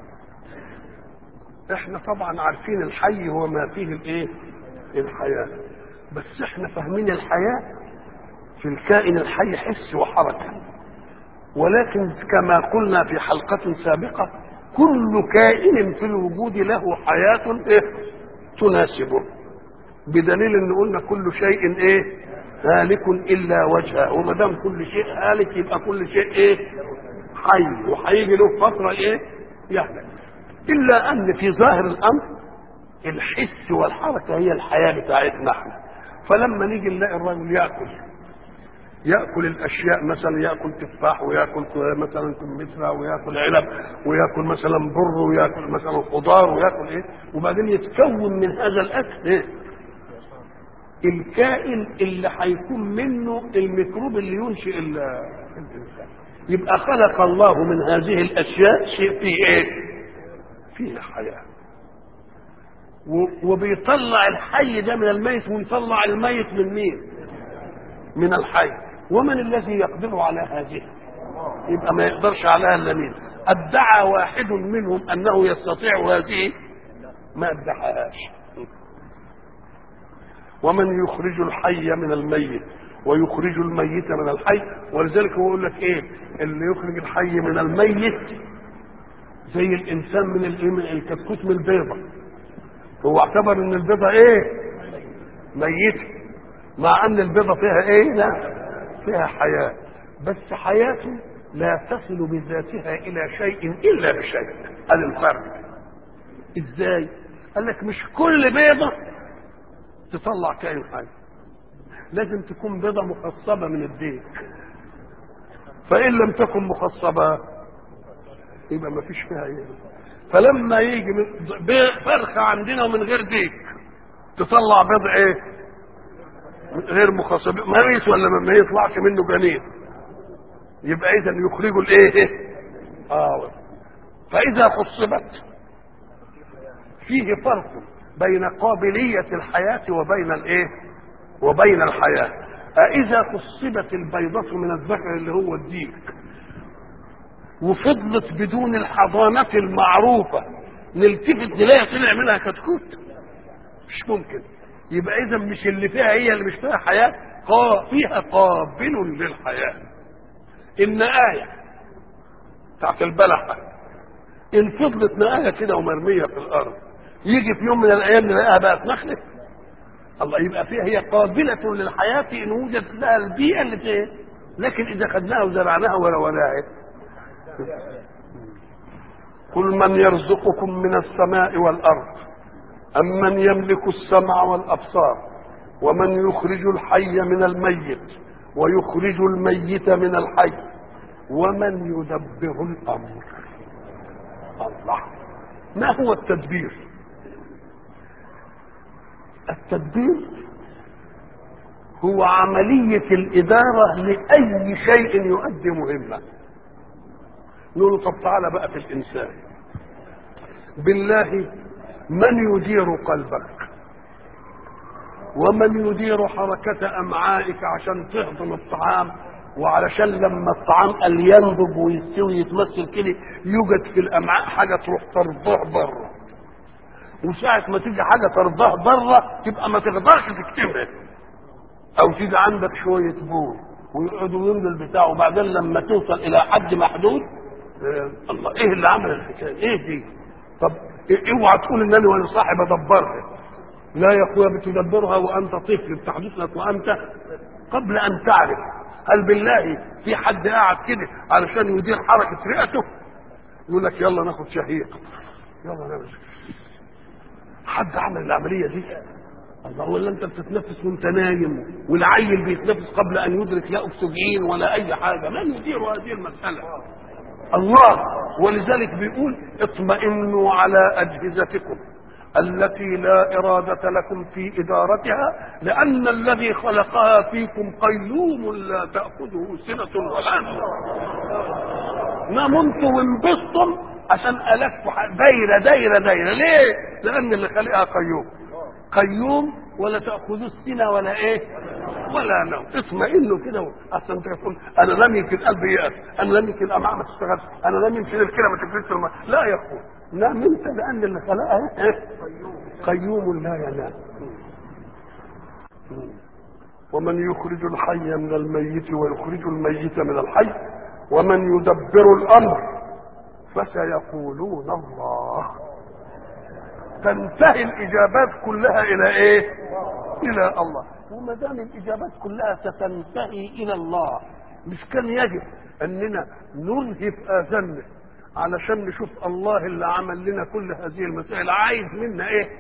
احنا طبعا عارفين الحي هو ما فيه الايه؟ الحياة. بس احنا فاهمين الحياة في الكائن الحي حس وحركة، ولكن كما قلنا في حلقة سابقة كل كائن في الوجود له حياة ايه؟ تناسبه، بدليل ان قلنا كل شيء ايه؟ هالك الا وجهه، وما دام كل شيء هالك يبقى كل شيء ايه؟ حي، وهيجي له فترة ايه؟ يهلك. الا ان في ظاهر الامر الحس والحركه هي الحياه بتاعتنا احنا. فلما نيجي نلاقي الرجل ياكل الاشياء، مثلا ياكل تفاح وياكل مثلا كمثرى وياكل عنب وياكل مثلا بر وياكل مثلا خضار وياكل ايه، وبعدين يتكون من هذا الاكل ايه؟ الكائن اللي هيكون منه الميكروب اللي ينشئ الانسان. يبقى خلق الله من هذه الاشياء شيء فيه ايه؟ فيه حياه. وبيطلع الحي ده من الميت ويطلع الميت من مين؟ من الحي. ومن الذي يقدر على هذه؟ يبقى ما يقدرش عليها الا مين؟ ادعى واحد منهم انه يستطيع هذه؟ ما ادعاهاش. ومن يخرج الحي من الميت ويخرج الميت من الحي. ولذلك هو يقول لك ايه؟ اللي يخرج الحي من الميت زي الانسان من الكتكوت من البيضه. هو اعتبر ان البيضه ايه؟ ميته، مع ان البيضه فيها ايه؟ لا، فيها حياه، بس حياته لا تصل بذاتها الى شيء الا بشيء. هذا الفرق. ازاي؟ قال لك مش كل بيضه تطلع كائن حي، لازم تكون بيضه مخصبه من الديك، فان لم تكن مخصبه يبقى ما فيش فيها ايه. فلما يجي فرخه عندنا ومن غير ديك تطلع بيض ايه؟ غير مخصب، مريض ولا ما يطلعش منه جنين، يبقى اذا يخرجوا الايه؟ فاذا خصبت فيه فرق بين قابليه الحياه وبين الايه؟ وبين الحياه. اذا خصبت البيضه من الذكر اللي هو الديك وفضلت بدون الحضانة المعروفة نلتفت نلاقي طلع منها كتكوت، مش ممكن. يبقى إذا مش اللي فيها هي اللي مش فيها حياة، فيها قابل للحياة. النقاية بتاعت البلحة إن فضلت نقاية كده ومرمية في الأرض يجي في يوم من الأيام نلاقيها بقت نخلة؟ الله، يبقى فيها هي قابلة للحياة إن وجدت لها البيئة اللي فيها. لكن إذا خدناها وزرعناها وروناها. قل من يرزقكم من السماء والأرض أم من يملك السمع والأبصار ومن يخرج الحي من الميت ويخرج الميت من الحي ومن يدبر الامر. الله. ما هو التدبير؟ التدبير هو عملية الإدارة لأي شيء يؤدي مهمة. نقول له طب تعالى بقى في الإنسان، بالله من يدير قلبك ومن يدير حركة أمعائك عشان تهضم الطعام، وعلشان لما الطعام قال ينضج ويستوي يتمثل كده يوجد في الأمعاء حاجة تروح ترضاه بره، وساعة ما تيجي حاجة ترضاه بره تبقى ما تقدرش تكتبها، او تيجي عندك شويه بول ويقعدوا يملوا البتاع، وبعدين لما توصل الى حد محدود الله ايه اللي عمل الحكايه ايه دي؟ طب اوعى تقول انني وانا صاحب ادبرها. لا يا اخويا، بتدبرها وانت طفل، بتحدث لك وانت قبل ان تعرف. هل بالله في حد قاعد كده علشان يدير حركه رئته يقول لك يلا ناخد شهيق يلا نعمل؟ حد عمل العمليه دي؟ الله. ولا انت بتتنفس وانت نايم، والعيل بيتنفس قبل ان يدرك لا اكسجين ولا اي حاجه. من يدير هذه المساله؟ الله. ولذلك بيقول اطمئنوا على اجهزتكم التي لا اراده لكم في ادارتها، لان الذي خلقها فيكم قيوم لا تاخذه سنه ولا نوم. نمتم وانبسطم عشان الفوا دايره دايره دايره. ليه؟ لان اللي خلقها قيوم ولا تأخذوا السنة ولا ايه ولا نوم. اطمئنوا كده. اصلا انت تقول انا لم يمكن قلبي يأس، انا لم يمكن الامعاء ما تشتغلش، انا لم يمكن الكلى ما تفرزش الماء. لا يا اخوان، نام انت، لان اللي خلقها قيوم لا ينام. ومن يخرج الحي من الميت ويخرج الميت من الحي ومن يدبر الامر فسيقولون الله. تنتهي الاجابات كلها الى ايه؟ الى الله. وما دام الاجابات كلها ستنتهي الى الله، مش كان يجب اننا نرهف اذاننا علشان نشوف الله اللي عمل لنا كل هذه المسائل عايز منا ايه؟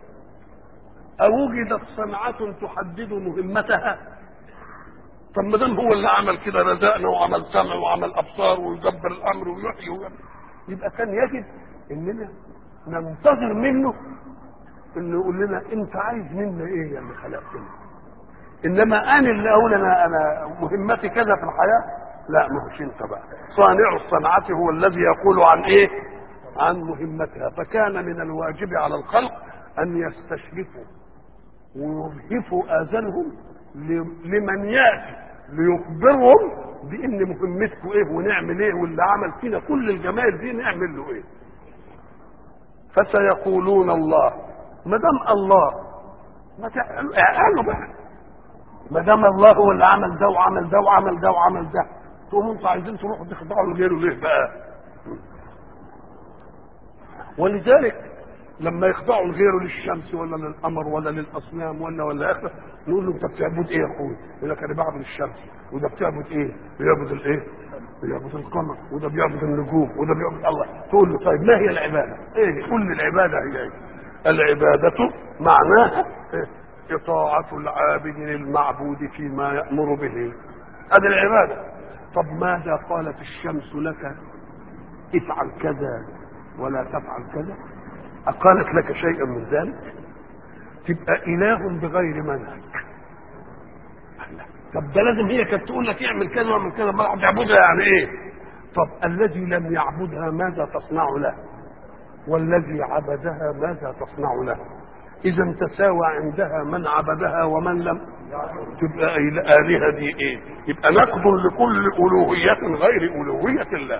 اوجدت صنعة تحدد مهمتها؟ طب ما دام هو اللي عمل كده، رزقنا وعمل سمع وعمل ابصار ويدبر الامر ويحيي يبقى كان يجب اننا ننتظر منه انه يقول لنا انت عايز منا ايه يا اللي خلقتني. انما انا اللي اقول انا مهمتي كذا في الحياه، لا، ما هوش انت بقى. صانع الصنعه هو الذي يقول عن ايه؟ عن مهمتها. فكان من الواجب على الخلق ان يستشرفوا ويرهفوا اذانهم لمن ياتي ليخبرهم بان مهمتكم ايه ونعمل ايه، واللي عمل فينا كل الجمال دي نعمل له ايه. فسيقولون الله. ما دام الله ما تعقلوا بقى، ما دام الله هو اللي عمل ده وعمل ده وعمل ده وعمل ده، تقوموا انتوا عايزين تروحوا تخضعوا لغيره ليه بقى؟ ولذلك لما يخضعوا لغيره، للشمس ولا للقمر ولا للاصنام ولا اخره، نقول له انت بتعبد ايه يا اخويا؟ يقول لك انا بعبد الشمس. وده بتعبد ايه؟ بيعبد الايه؟ بيعبد القمر. وده بيعبد النجوم. وده بيعبد الله. تقول له طيب ما هي العباده؟ ايه؟ قل لي العباده هي ايه؟ العباده معناها اطاعه العابد للمعبود فيما يامر به. هذه العباده. طب ماذا قالت الشمس لك؟ افعل كذا ولا تفعل كذا. أقالت لك شيئا من ذلك؟ تبقى إله بغير منهج. طب ده لازم هي كانت تقول لك اعمل كذا واعمل كذا، ما تعبدها يعني ايه؟ طب الذي لم يعبدها ماذا تصنع له؟ والذي عبدها ماذا تصنع له؟ إذا تساوى عندها من عبدها ومن لم. تبقى الآلهة دي ايه؟ يبقى نقض لكل ألوهية غير ألوهية الله.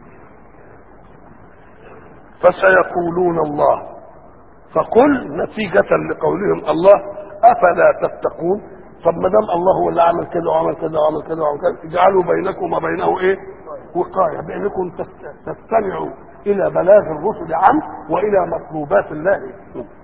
فسيقولون الله. فقل نتيجة لقولهم الله أفلا تتقون. طب ما دام الله هو اللي عمل كذا وعمل كذا وعمل كذا وعمل كذا، اجعلوا بينكم وبينه ايه؟ وقاية، بأنكم تستمعوا إلى بلاغ الرسل عنه وإلى مطلوبات الله.